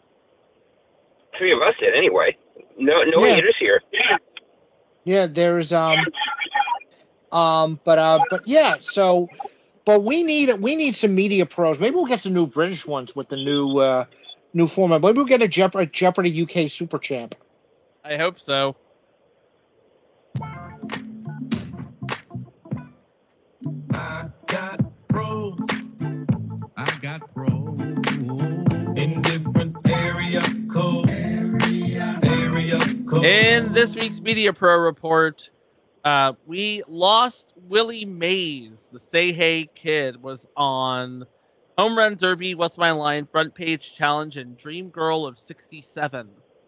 S2: 3 of us did anyway. No haters here.
S3: Yeah, there's but yeah, so but we need some media pros. Maybe we'll get some new British ones with the new format. Maybe we'll get a Jeopardy UK Super Champ.
S4: I hope so.
S5: I got pros. In different area code.
S4: In this week's Media Pro report, we lost Willie Mays. The Say Hey Kid was on Home Run Derby, What's My Line, Front Page Challenge, and Dream Girl of 67.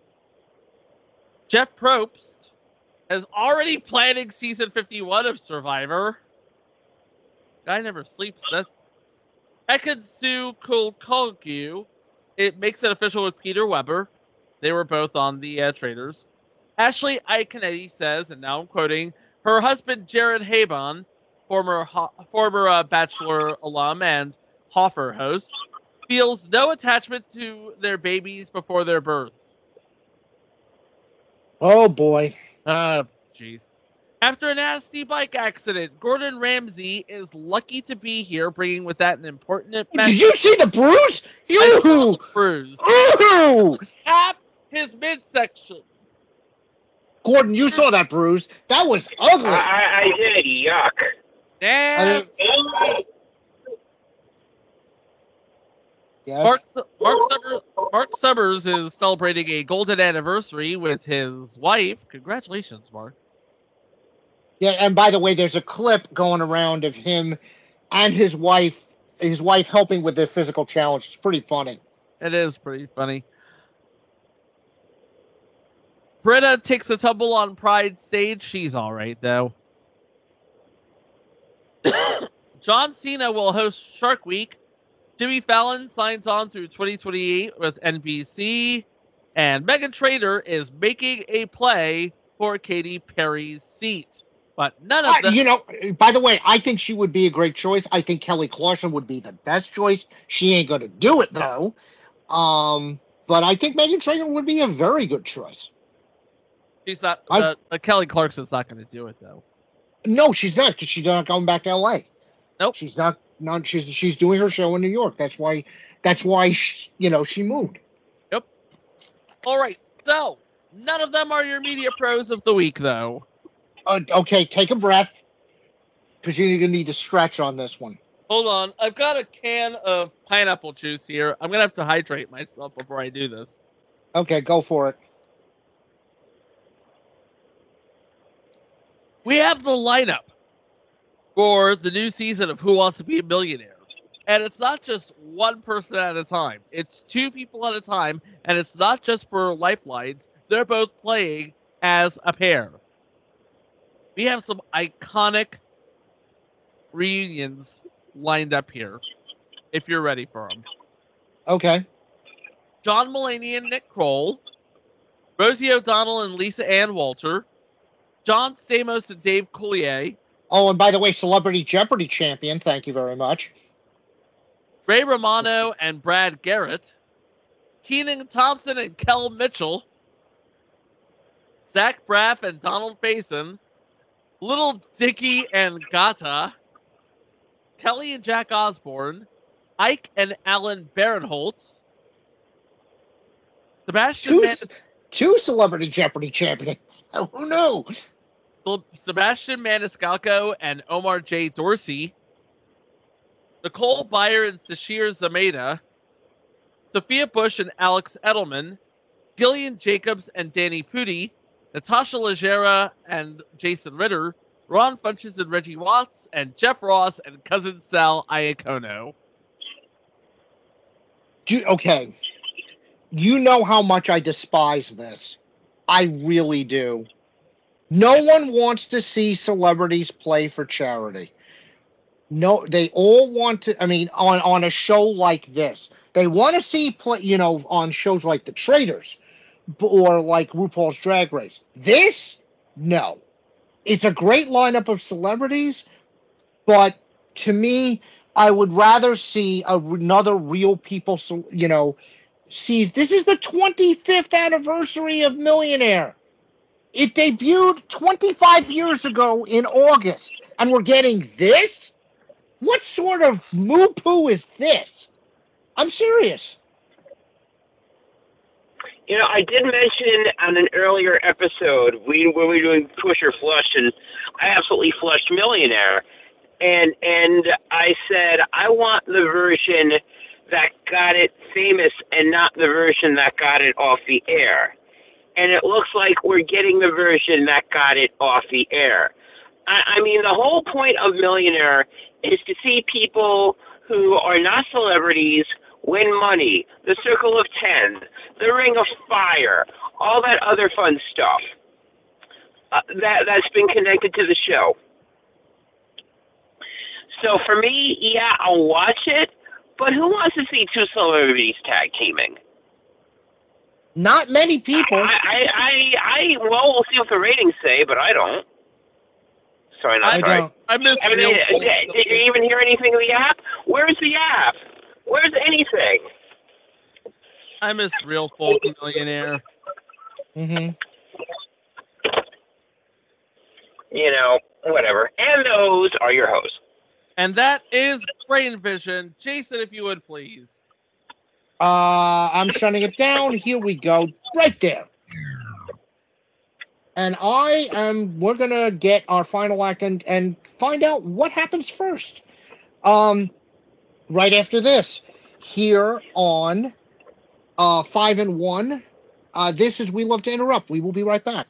S4: Jeff Probst is already planning season 51 of Survivor. Guy never sleeps. That's Ekatsu Kulkogu. It makes it official with Peter Weber. They were both on the Traders. Ashley Iaconetti says, and now I'm quoting, her husband Jared Habon, former Bachelor alum and Hoffer host, feels no attachment to their babies before their birth.
S3: Oh boy.
S4: Jeez. After a nasty bike accident, Gordon Ramsay is lucky to be here, bringing with that an important message.
S3: Did you see the bruise?
S4: I saw the bruise.
S3: Ooh!
S4: Half his midsection.
S3: Gordon, you saw that bruise. That was ugly.
S2: I did. Yuck.
S4: Damn.
S3: Yes.
S4: Mark Summers is celebrating a golden anniversary with his wife. Congratulations, Mark.
S3: Yeah, and by the way, there's a clip going around of him and his wife helping with the physical challenge. It's pretty funny.
S4: It is pretty funny. Britta takes a tumble on Pride stage. She's all right, though. John Cena will host Shark Week. Jimmy Fallon signs on through 2028 with NBC. And Meghan Trainor is making a play for Katy Perry's seat. But none of them...
S3: You know, by the way, I think she would be a great choice. I think Kelly Clarkson would be the best choice. She ain't going to do it, though. But I think Meghan Trainor would be a very good choice.
S4: She's not... Kelly Clarkson's not going to do it, though.
S3: No, she's not, because she's not going back to L.A.
S4: Nope.
S3: She's not. She's doing her show in New York. That's why she moved.
S4: Yep. All right. So none of them are your media pros of the week, though.
S3: Okay, take a breath, because you're gonna need to stretch on this one.
S4: Hold on. I've got a can of pineapple juice here. I'm gonna have to hydrate myself before I do this.
S3: Okay, go for it.
S4: We have the lineup for the new season of Who Wants to Be a Millionaire. And it's not just one person at a time. It's 2 people at a time, and it's not just for lifelines. They're both playing as a pair. We have some iconic reunions lined up here, if you're ready for them.
S3: Okay.
S4: John Mulaney and Nick Kroll, Rosie O'Donnell and Lisa Ann Walter, John Stamos and Dave Coulier.
S3: Oh, and by the way, Celebrity Jeopardy champion, thank you very much.
S4: Ray Romano and Brad Garrett, Kenan Thompson and Kel Mitchell, Zach Braff and Donald Faison, Little Dicky and Gata, Kelly and Jack Osborne, Ike and Alan Barinholtz, Sebastian
S3: two Celebrity Jeopardy champions. Who knew?
S4: Sebastian Maniscalco and Omar J. Dorsey, Nicole Byer and Sashir Zameda, Sophia Bush and Alex Edelman, Gillian Jacobs and Danny Pudi, Natasha Leggera and Jason Ritter, Ron Funches and Reggie Watts, and Jeff Ross and Cousin Sal Iacono.
S3: Okay. You know how much I despise this. I really do. No one wants to see celebrities play for charity. No, they all want to, on a show like this. They want to see play, on shows like The Traitors or like RuPaul's Drag Race. This, no. It's a great lineup of celebrities, but to me, I would rather see another Real People, see, this is the 25th anniversary of Millionaire. It debuted 25 years ago in August, and we're getting this? What sort of moo-poo is this? I'm serious.
S2: I did mention on an earlier episode when we were doing Push or Flush, and I absolutely flushed Millionaire, and I said I want the version that got it famous and not the version that got it off the air. And it looks like we're getting the version that got it off the air. I mean, the whole point of Millionaire is to see people who are not celebrities win money, the Circle of 10, the Ring of Fire, all that other fun stuff that's been connected to the show. So for me, yeah, I'll watch it, but who wants to see two celebrities tag teaming?
S3: Not many people.
S2: Well, we'll see what the ratings say, but I don't. Sorry, not sorry.
S3: Don't.
S4: I miss
S2: Did you even hear anything of the app? Where's the app? Where's anything?
S4: I miss Real Folk Millionaire.
S3: Mm-hmm.
S2: Whatever. And those are your hosts.
S4: And that is Brain Vision. Jason, if you would, please.
S3: I'm shutting it down. Here we go. Right there. And we're going to get our final act and find out what happens first. Right after this, here on 5 and 1. This is We Love to Interrupt. We will be right back.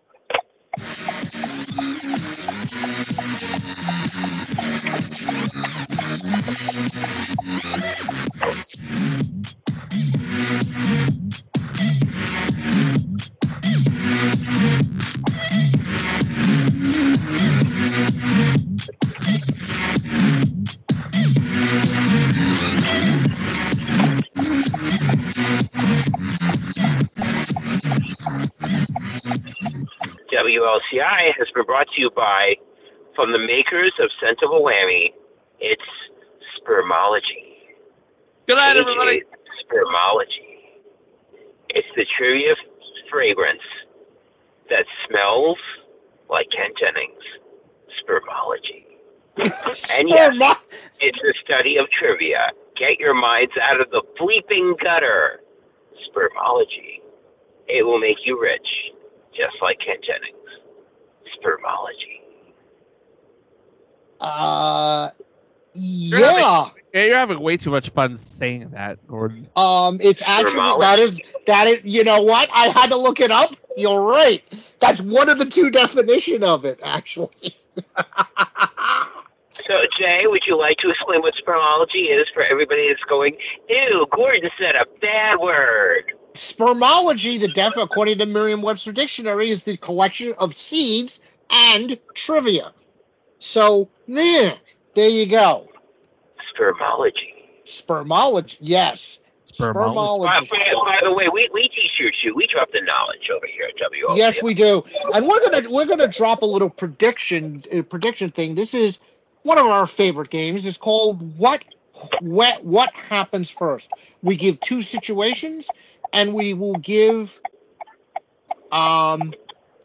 S2: WLCI has been brought to you from the makers of Scent of a Whammy, it's Spermology.
S4: Good night, everybody.
S2: Spermology. It's the trivia fragrance that smells like Ken Jennings. Spermology. And yes, it's the study of trivia. Get your minds out of the bleeping gutter. Spermology. It will make you rich, just like Ken Jennings. Spermology.
S3: Yeah.
S4: You're having way too much fun saying that, Gordon.
S3: It's actually, that is, you know what? I had to look it up. You're right. That's one of the two definition of it, actually.
S2: So, Jay, would you like to explain what spermology is for everybody that's going, ew, Gordon said a bad word?
S3: Spermology, according to Merriam-Webster Dictionary, is the collection of seeds and trivia. So, there you go. Spermology, yes. Spermology.
S2: By the way, we teach you too. We drop the knowledge over here at WLCI.
S3: Yes, we do. And we're gonna drop a little prediction thing. This is one of our favorite games. It's called What Happens First. We give two situations, and we will give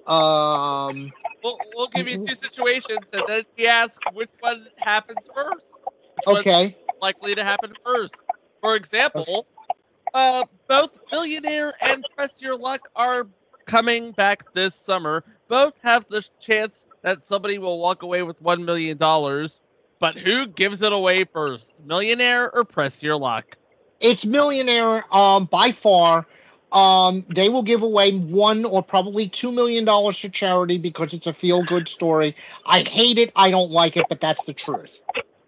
S4: We'll give you two situations, and then we ask which one happens first. Which one's
S3: Okay.
S4: likely to happen first. For example, both Millionaire and Press Your Luck are coming back this summer. Both have the chance that somebody will walk away with $1 million. But who gives it away first, Millionaire or Press Your Luck?
S3: It's Millionaire by far. They will give away $1 or probably $2 million to charity because it's a feel-good story. I hate it. I don't like it, but that's the truth.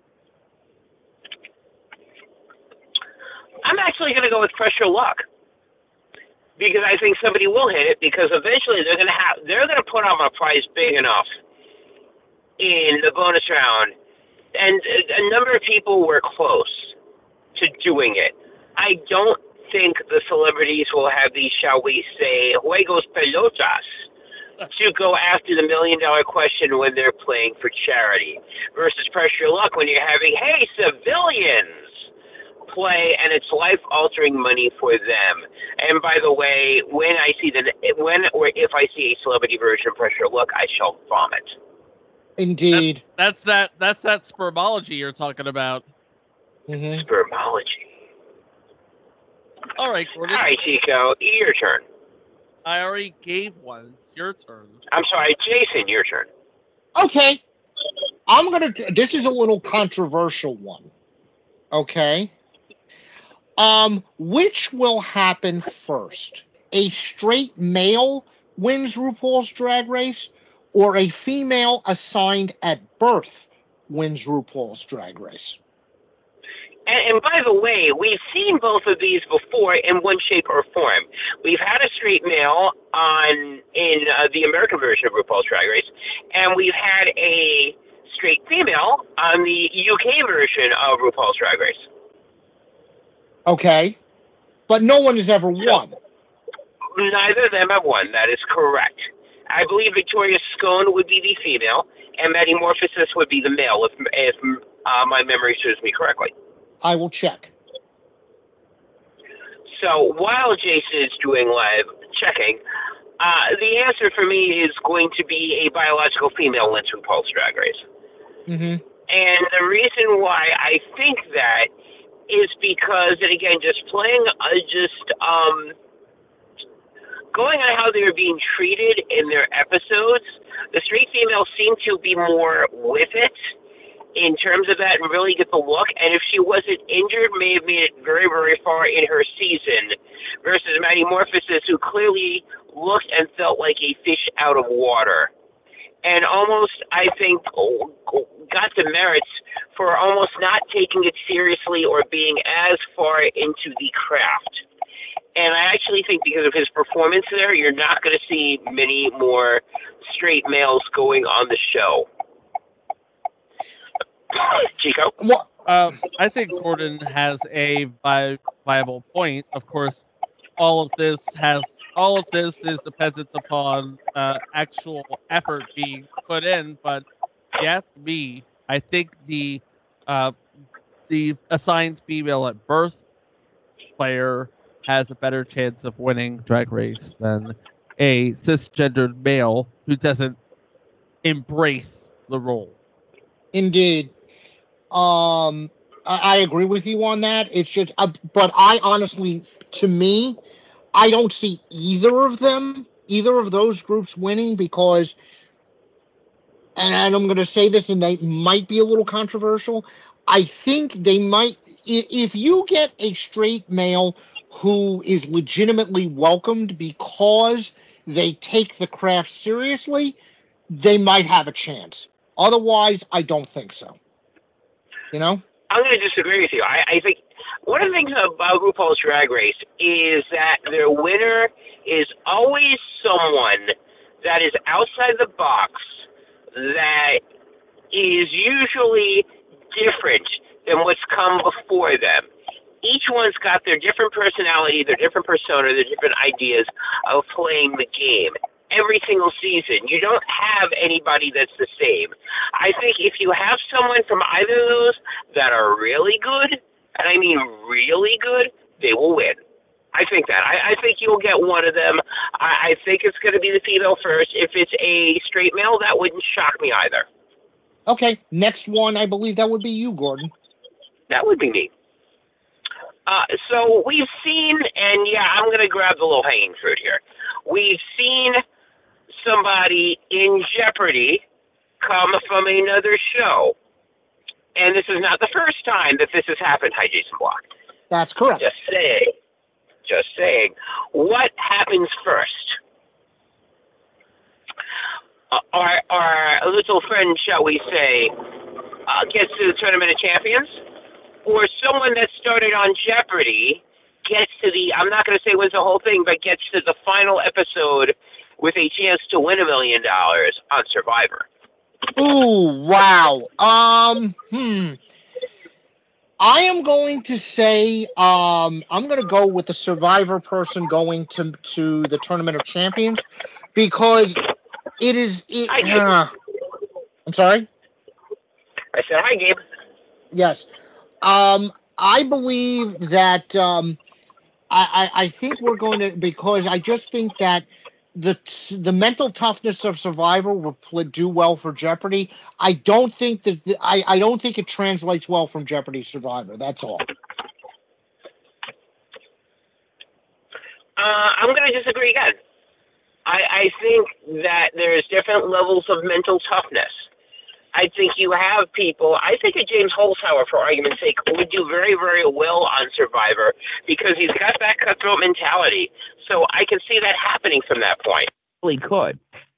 S2: I'm actually going to go with Press Your Luck because I think somebody will hit it because eventually they're going to put on a prize big enough in the bonus round, and a number of people were close to doing it. I don't think the celebrities will have these, shall we say, juegos pelotas to go after the $1 million question when they're playing for charity versus Press Your Luck when you're having, hey, civilians play, and it's life-altering money for them. And by the way, when I see if I see a celebrity version of Press Your Luck, I shall vomit.
S3: Indeed.
S4: That's that spermology you're talking about.
S3: Mm-hmm.
S2: Spermology.
S4: All right, Gordon.
S2: All right, Chico, your turn.
S4: I already gave one. It's your turn.
S2: I'm sorry, Jason, your turn.
S3: Okay. This is a little controversial one. Okay. Which will happen first? A straight male wins RuPaul's Drag Race, or a female assigned at birth wins RuPaul's Drag Race?
S2: And by the way, we've seen both of these before in one shape or form. We've had a straight male in the American version of RuPaul's Drag Race, and we've had a straight female on the UK version of RuPaul's Drag Race.
S3: Okay. But no one has ever won.
S2: Neither of them have won. That is correct. I believe Victoria Scone would be the female, and Metamorphosis would be the male, if my memory serves me correctly.
S3: I will check.
S2: So while Jason is doing live checking, the answer for me is going to be a biological female wins RuPaul's Drag Race.
S3: Mm-hmm.
S2: And the reason why I think that is because, and again, just playing, going on how they're being treated in their episodes, the straight females seem to be more with it in terms of that and really get the look. And if she wasn't injured, may have made it very, very far in her season versus Metamorphosis, who clearly looked and felt like a fish out of water. And almost, I think, got the merits for almost not taking it seriously or being as far into the craft. And I actually think because of his performance there, you're not going to see many more straight males going on the show. Chico?
S3: Well,
S4: I think Gordon has a viable point. Of course, all of this is dependent upon actual effort being put in. But if you ask me, I think the assigned female at birth player has a better chance of winning Drag Race than a cisgendered male who doesn't embrace the role.
S3: Indeed. I agree with you on that. It's just, but I honestly, to me, I don't see either of those groups winning because, and I'm going to say this, and they might be a little controversial. I think they might, if you get a straight male who is legitimately welcomed because they take the craft seriously, they might have a chance. Otherwise, I don't think so. You know?
S2: I'm going to disagree with you. I think one of the things about RuPaul's Drag Race is that their winner is always someone that is outside the box, that is usually different than what's come before them. Each one's got their different personality, their different persona, their different ideas of playing the game. Every single season, you don't have anybody that's the same. I think if you have someone from either of those that are really good, and I mean really good, they will win. I think that. I think you'll get one of them. I think it's going to be the female first. If it's a straight male, that wouldn't shock me either.
S3: Okay, next one, I believe that would be you, Gordon.
S2: That would be me. So we've seen, and yeah, I'm going to grab the low-hanging fruit here. We've seen somebody in Jeopardy come from another show. And this is not the first time that this has happened, Hi, Jason Block.
S3: That's correct.
S2: Just saying. What happens first? Our little friend, shall we say, gets to the Tournament of Champions? Or someone that started on Jeopardy gets to the, I'm not going to say wins the whole thing, but gets to the final episode with a chance to win $1 million on Survivor?
S3: Ooh, wow. I am going to say I'm going to go with the Survivor person going to the Tournament of Champions because it is. I'm sorry?
S2: I said, hi, Gabe.
S3: Yes. I believe that I think we're going to, because I just think that the mental toughness of Survivor will do well for Jeopardy. I don't think that I don't think it translates well from Jeopardy to Survivor. That's all.
S2: I'm going to disagree again. I think that there's different levels of mental toughness. I think you have people, I think a James Holzhauer, for argument's sake, would do very, very well on Survivor because he's got that cutthroat mentality. So I can see that happening from that point.
S10: Really could.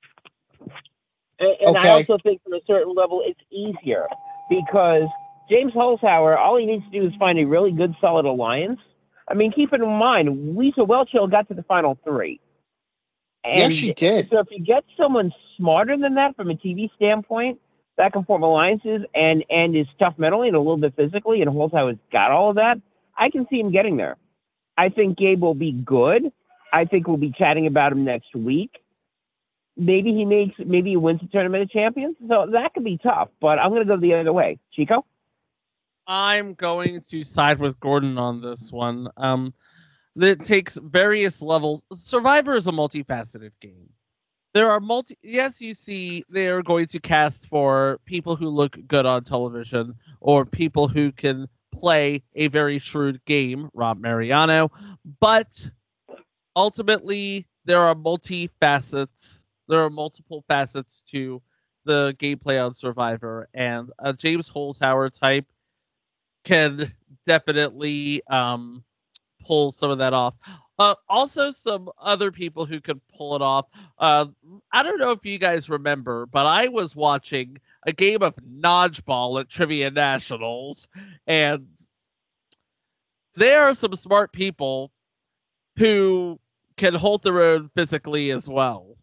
S10: And I also think from a certain level it's easier because James Holzhauer, all he needs to do is find a really good, solid alliance. I mean, keep it in mind, Lisa Whelchel got to the final three. And
S3: yes, she did.
S10: So if you get someone smarter than that from a TV standpoint, that can form alliances and is tough mentally and a little bit physically, and Holzhauer's got all of that, I can see him getting there. I think Gabe will be good. I think we'll be chatting about him next week. Maybe he wins the Tournament of Champions. So that could be tough, but I'm going to go the other way. Chico?
S4: I'm going to side with Gordon on this one. That takes various levels. Survivor is a multifaceted game. There are yes, you see they're going to cast for people who look good on television or people who can play a very shrewd game, Rob Mariano, but ultimately there are multiple facets to the gameplay on Survivor, and a James Holzhauer type can definitely pull some of that off. Also, some other people who could pull it off. I don't know if you guys remember, but I was watching a game of Dodgeball at Trivia Nationals, and there are some smart people who can hold their own physically as well.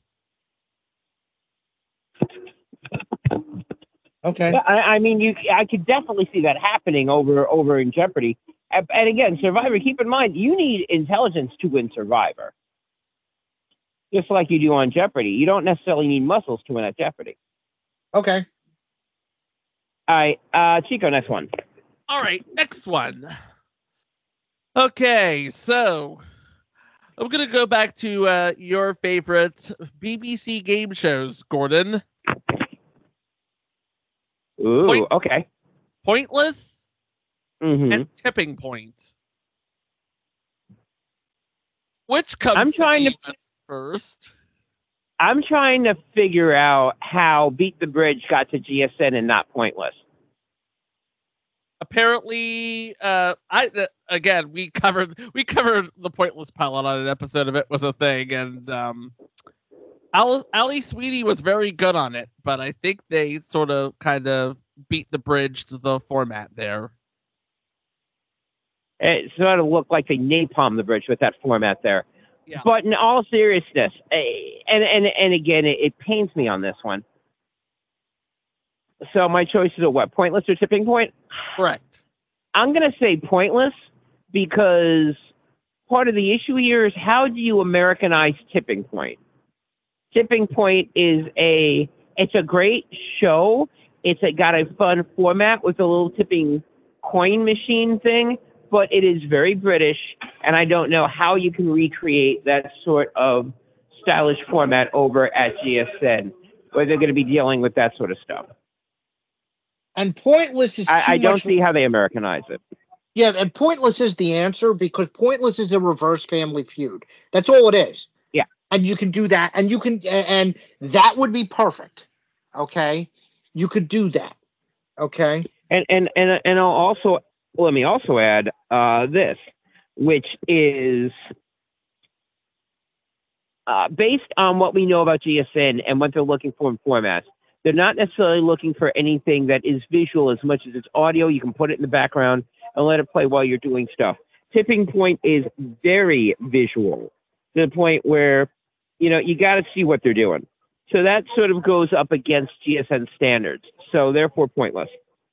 S3: Okay.
S10: I mean, I could definitely see that happening over in Jeopardy. And again, Survivor, keep in mind, you need intelligence to win Survivor. Just like you do on Jeopardy. You don't necessarily need muscles to win at Jeopardy.
S3: Okay.
S10: All right. Chico, next one.
S4: All right, next one. Okay, so I'm going to go back to your favorite BBC game shows, Gordon.
S10: Ooh, okay.
S4: Pointless
S10: and
S4: Tipping Point. Which comes first?
S10: I'm trying to figure out how Beat the Bridge got to GSN and not Pointless.
S4: Apparently, we covered the Pointless pilot on an episode of It Was a Thing, and Ali Sweeney was very good on it, but I think they sort of kind of beat the bridge to the format there.
S10: It sort of looked like they napalmed the bridge with that format there.
S4: Yeah.
S10: But in all seriousness, and again, it pains me on this one. So my choices are what? Pointless or Tipping Point?
S4: Correct.
S10: I'm going to say Pointless because part of the issue here is how do you Americanize Tipping Point? Tipping Point is it's a great show. It's got a fun format with a little tipping coin machine thing, but it is very British, and I don't know how you can recreate that sort of stylish format over at GSN, where they're going to be dealing with that sort of stuff.
S3: And Pointless is
S10: I don't see how they Americanize it.
S3: Yeah, and Pointless is the answer because Pointless is a reverse Family Feud. That's all it is.
S10: Yeah.
S3: And you can do that, and and that would be perfect. Okay? You could do that. Okay?
S10: And I'll also, let me also add this, which is based on what we know about GSN and what they're looking for in formats. They're not necessarily looking for anything that is visual as much as it's audio. You can put it in the background and let it play while you're doing stuff. Tipping Point is very visual to the point where, you got to see what they're doing. So that sort of goes up against GSN standards. So therefore, Pointless.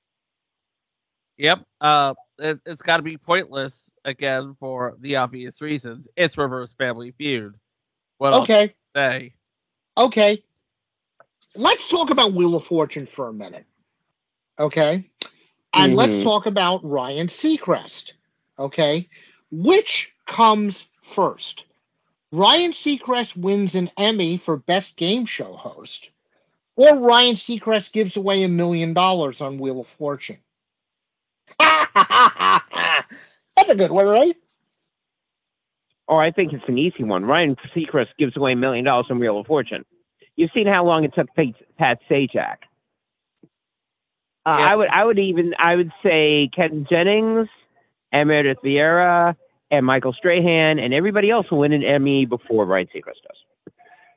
S4: Yep. It's got to be Pointless again for the obvious reasons. It's Reverse Family Feud. What else
S3: Okay.
S4: say?
S3: Okay. Let's talk about Wheel of Fortune for a minute. Okay? And let's talk about Ryan Seacrest. Okay? Which comes first? Ryan Seacrest wins an Emmy for Best Game Show Host, or Ryan Seacrest gives away $1 million on Wheel of Fortune. That's a good one, right?
S10: Oh, I think it's an easy one. Ryan Seacrest gives away $1 million on Wheel of Fortune. You've seen how long it took Pat Sajak. I would say Ken Jennings, and Meredith Vieira, and Michael Strahan, and everybody else will win an Emmy before Ryan Seacrest does.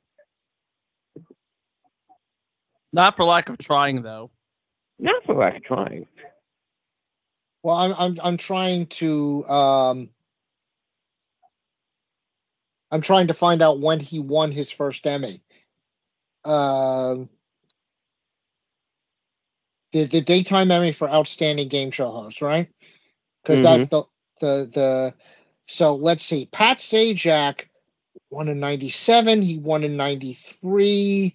S4: Not for lack of trying, though.
S10: Not for lack of trying.
S3: Well, I'm trying to I'm trying to find out when he won his first Emmy. The daytime Emmy for Outstanding Game Show Host, right? Because that's the so let's see. Pat Sajak won in 97. He won in 93.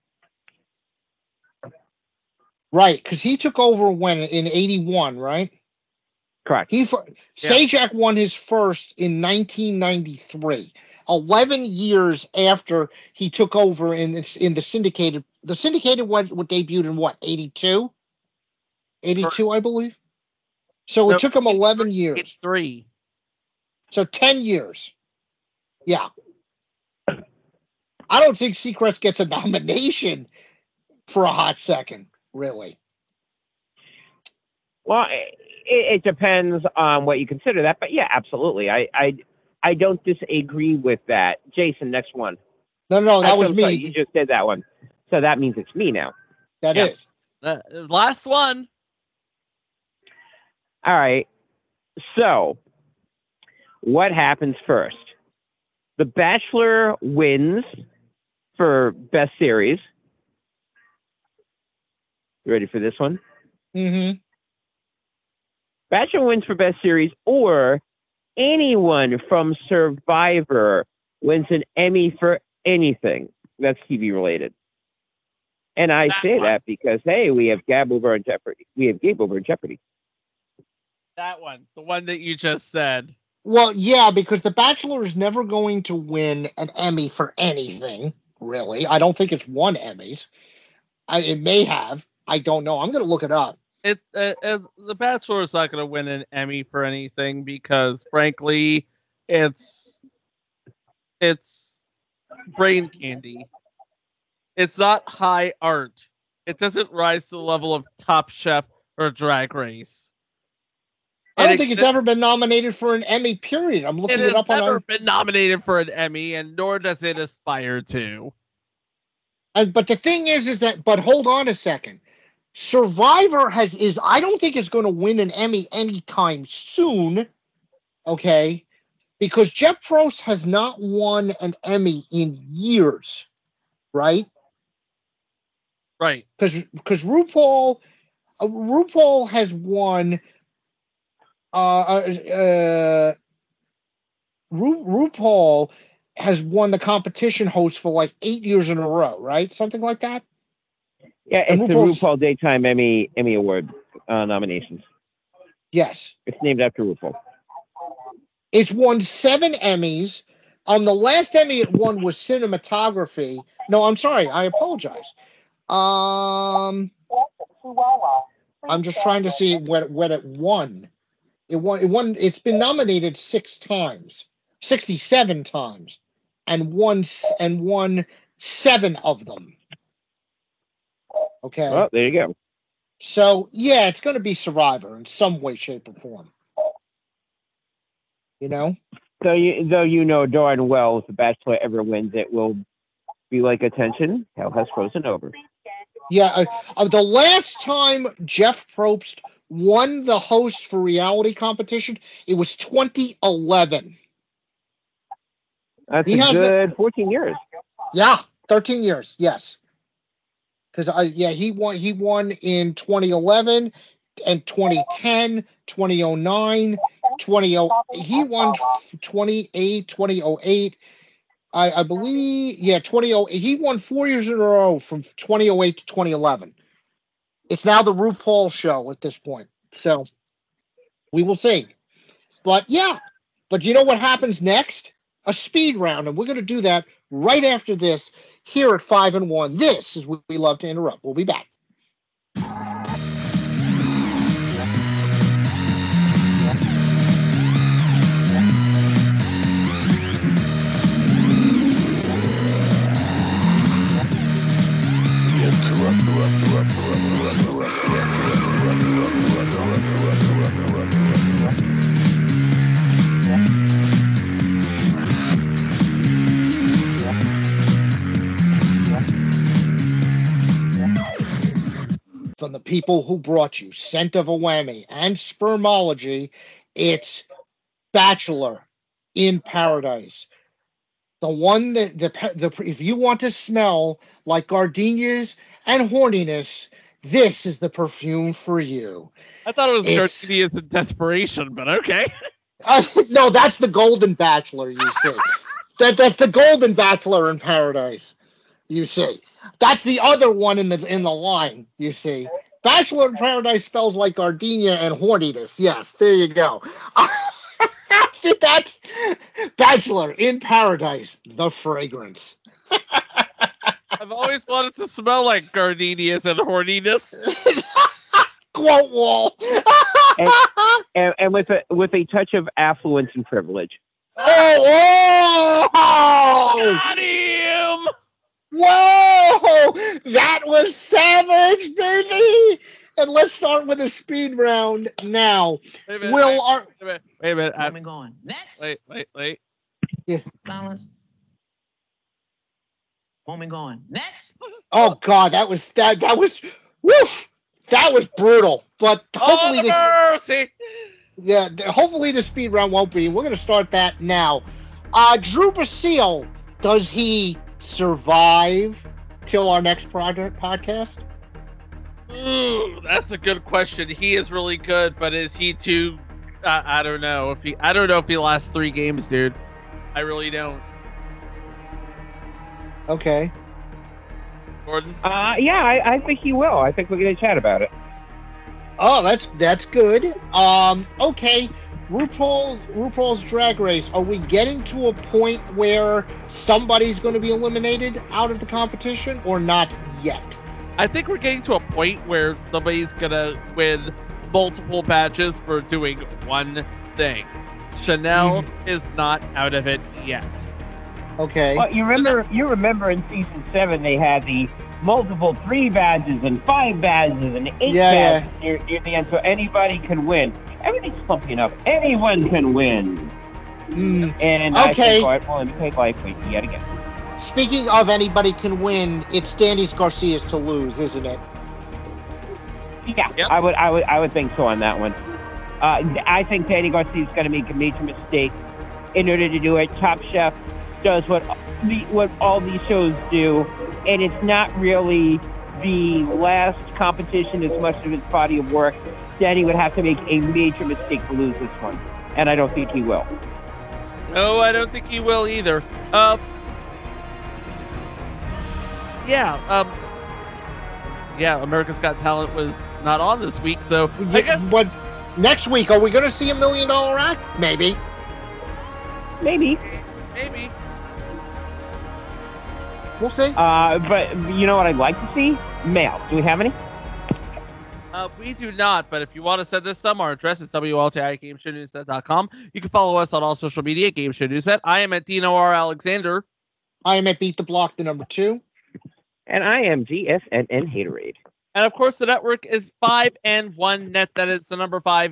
S3: Right, because he took over when in 81, right?
S10: Correct.
S3: Sajak won his first in 1993. 11 years after he took over in the syndicated. The syndicated was debuted in what, 82? 82, I believe. So it took him 11 years.
S4: 83.
S3: So 10 years. Yeah. I don't think Seacrest gets a nomination for a hot second, really.
S10: Well, it depends on what you consider that, but yeah, absolutely. I don't disagree with that. Jason, next one.
S3: No, that was me.
S10: Sorry, you just did that one. So that means it's me now.
S3: That is.
S4: Last one.
S10: All right. So, what happens first? The Bachelor wins for Best Series. You ready for this one?
S3: Mm-hmm.
S10: Bachelor wins for Best Series, or anyone from Survivor wins an Emmy for anything that's TV related. And I say that because, hey, we have Gabe over in Jeopardy.
S4: That one. The one that you just said.
S3: Well, yeah, because The Bachelor is never going to win an Emmy for anything, really. I don't think it's won Emmys. It may have. I don't know. I'm going to look it up.
S4: The Bachelor is not going to win an Emmy for anything because, frankly, it's brain candy. It's not high art. It doesn't rise to the level of Top Chef or Drag Race.
S3: I don't think it's ever been nominated for an Emmy, period. I'm looking it up on...
S4: It has never been nominated for an Emmy, and nor does it aspire to.
S3: But the thing is that... But hold on a second. Survivor I don't think is going to win an Emmy anytime soon, okay? Because Jeff Probst has not won an Emmy in years, right?
S4: Right.
S3: Because RuPaul has won... RuPaul has won the competition host for like 8 years in a row, right? Something like that.
S10: Yeah, it's the RuPaul Daytime Emmy Award nominations.
S3: Yes,
S10: it's named after RuPaul.
S3: It's won 7 Emmys. The last Emmy it won was cinematography. No, I'm sorry. I apologize. I'm just trying to see what it won. It won. It's been nominated 67 times, and won 7 of them. Okay.
S10: Well, there you go.
S3: So yeah, it's going to be Survivor in some way, shape, or form. You know.
S10: Though you know darn well if The Bachelor ever wins, it will be like, attention, hell has frozen over.
S3: Yeah, the last time Jeff Probst won the host for reality competition, it was 2011.
S10: That's a good 14 years.
S3: Yeah, 13 years, yes. Because he won in 2011 and 2010, 2009, he won 2008. I believe, 2008. He won 4 years in a row from 2008 to 2011. It's now the RuPaul show at this point. So we will see. But you know what happens next? A speed round, and we're going to do that right after this here at 5 and 1. This is what we love to interrupt. We'll be back. From the people who brought you Scent of a Whammy and Spermology, it's Bachelor in Paradise. The one that if you want to smell like gardenias and horniness, this is the perfume for you.
S4: I thought it was gardenias in desperation, but okay.
S3: No, that's the Golden Bachelor, you see. That's the Golden Bachelor in Paradise. You see, that's the other one in the line. You see, Bachelor in Paradise smells like gardenia and horniness. Yes, there you go. That's Bachelor in Paradise, the fragrance.
S4: I've always wanted to smell like gardenias and horniness.
S3: Quote wall.
S10: and with a touch of affluence and privilege.
S3: Oh!
S4: Got him!
S3: Whoa! That was savage, baby! And let's start with a speed round now.
S4: Wait a minute. Wait a minute.
S11: I'm going. Next.
S4: Wait.
S3: Yeah.
S11: Silence. Woman going. Next.
S3: Oh God, that was woof! That was brutal. But hopefully
S4: mercy.
S3: Yeah, hopefully the speed round won't be. We're gonna start that now. Drew Basile, does he survive till our next podcast?
S4: Ooh, that's a good question. He is really good, but is he too? I don't know if he lasts 3 games, dude. I really don't.
S3: Okay.
S4: Gordon?
S10: Yeah, I think he will. I think we're gonna chat about it.
S3: Oh, that's good. Okay. RuPaul's Drag Race. Are we getting to a point where somebody's going to be eliminated out of the competition, or not yet?
S4: I think we're getting to a point where somebody's gonna win multiple badges for doing one thing. Chanel is not out of it yet.
S3: Okay.
S10: Well, you remember in season 7 they had the multiple 3 badges and 5 badges and 8 badges near the end, so anybody can win. Everything's pumping up. Anyone can win. And
S3: okay.
S10: I think will take likely yet again.
S3: Speaking of anybody can win, it's Danny Garcia's to lose, isn't it?
S10: Yeah,
S4: yep.
S10: I would think so on that one. I think Danny Garcia's going to make a major mistake in order to do it. Top Chef does what all these shows do, and it's not really the last competition as much of his body of work. Danny would have to make a major mistake to lose this one, and I don't think he will.
S4: No, I don't think he will either. America's Got Talent was not on this week, so I guess.
S3: But next week, are we going to see $1 Million Act? Maybe.
S10: Maybe.
S4: Maybe.
S3: We'll see.
S10: But you know what I'd like to see? Mail. Do we have any?
S4: We do not, but if you want to send us some, our address is WLTIGameshowNewsNet.com. You can follow us on all social media, Game Show Newsnet. I am at Dino R. Alexander.
S3: I am at Beat the Block, the number 2.
S10: And I am GSNN Haterade.
S4: And of course, the network is 5N1Net. That is the number 5,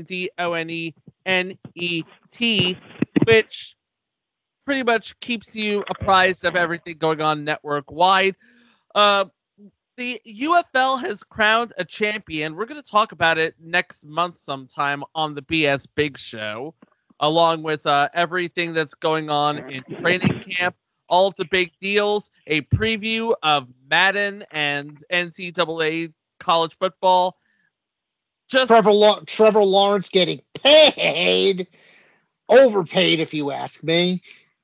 S4: ANDONENET, which pretty much keeps you apprised of everything going on network wide. The UFL has crowned a champion. We're going to talk about it next month sometime on the BS Big Show, along with everything that's going on in training camp, all of the big deals, a preview of Madden and NCAA college football. Just
S3: Trevor Lawrence getting paid, overpaid if you ask me.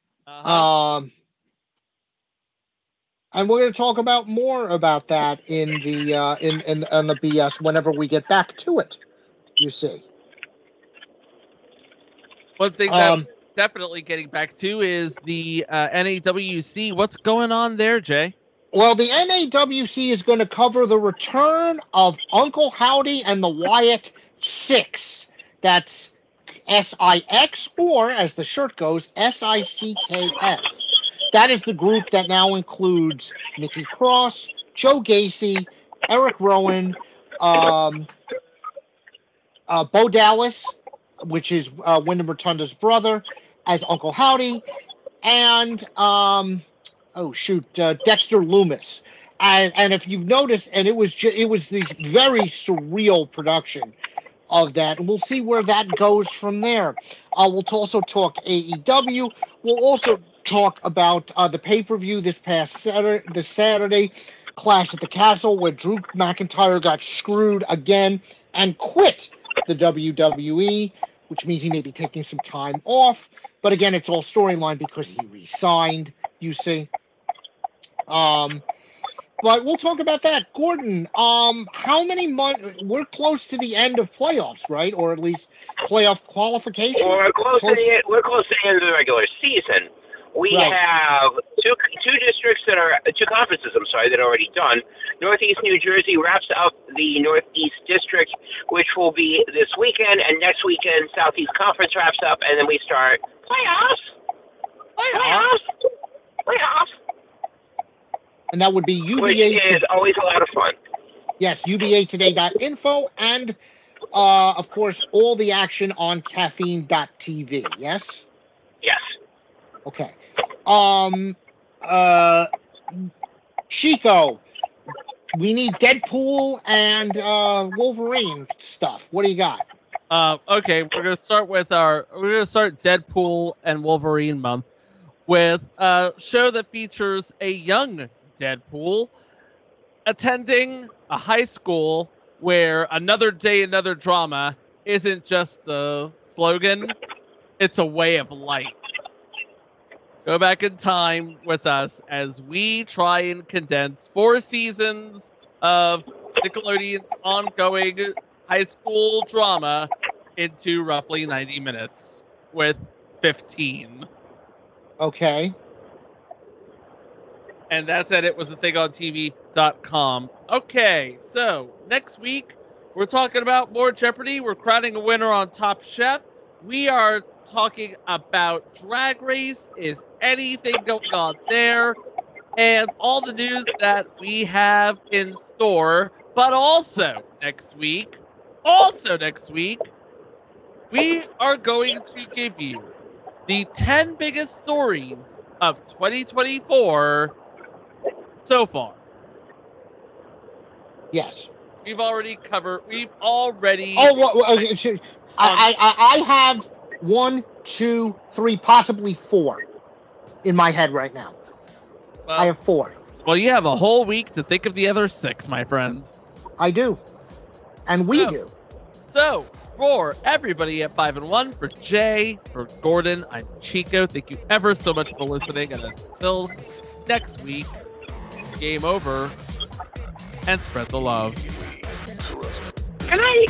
S3: And we're going to talk about more about that in the in the BS whenever we get back to it. You see.
S4: One thing that we're definitely getting back to is the NAWC. What's going on there, Jay?
S3: Well, the NAWC is going to cover the return of Uncle Howdy and the Wyatt Six. That's SIX, or as the shirt goes, SICKS. That is the group that now includes Nikki Cross, Joe Gacy, Eric Rowan, Bo Dallas, which is Wyndham Rotunda's brother, as Uncle Howdy, and Dexter Loomis. And if you've noticed, and it was the very surreal production of that. And we'll see where that goes from there. We'll also talk AEW. We'll also talk about the pay-per-view this Saturday, Clash at the Castle, where Drew McIntyre got screwed again and quit the WWE, which means he may be taking some time off. But again, it's all storyline because he re-signed, you see. But we'll talk about that. Gordon, how many months? We're close to the end of playoffs, right? Or at least playoff qualification?
S2: Well, we're close to the end of the regular season. We have two conferences, that are already done. Northeast New Jersey wraps up the Northeast District, which will be this weekend, and next weekend Southeast Conference wraps up, and then we start playoffs.
S3: And that would be UBA.
S2: Which is always a lot of fun.
S3: Yes, UBAtoday.info, and of course all the action on caffeine.tv. Yes.
S2: Yes.
S3: Okay. Chico, we need Deadpool and Wolverine stuff. What do you got?
S4: Okay, we're gonna start Deadpool and Wolverine month with a show that features a young Deadpool attending a high school where another day, another drama isn't just a slogan, it's a way of life. Go back in time with us as we try and condense 4 seasons of Nickelodeon's ongoing high school drama into roughly 90 minutes with 15.
S3: Okay.
S4: And that's at itwasathingontv.com. Okay, so next week we're talking about more Jeopardy. We're crowning a winner on Top Chef. We are talking about Drag Race. Is anything going on there? And all the news that we have in store. But also next week, we are going to give you the 10 biggest stories of 2024 so far.
S3: Yes.
S4: We've already.
S3: I have 1, 2, 3, possibly 4 in my head right now.
S4: Well,
S3: I have 4.
S4: Well, you have a whole week to think of the other 6, my friend.
S3: I do. And we do.
S4: So, for everybody at 5 and 1, for Jay, for Gordon, I'm Chico. Thank you ever so much for listening. And until next week, game over and spread the love.
S2: Good night.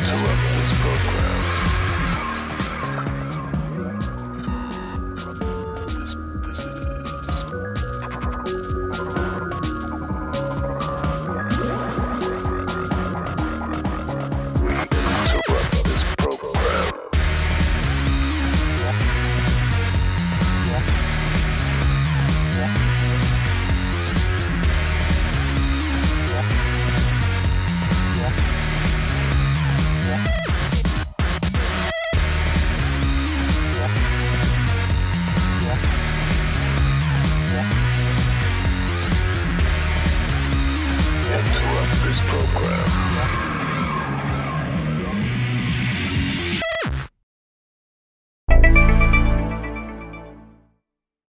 S12: interrupt this program. Interrupt this program.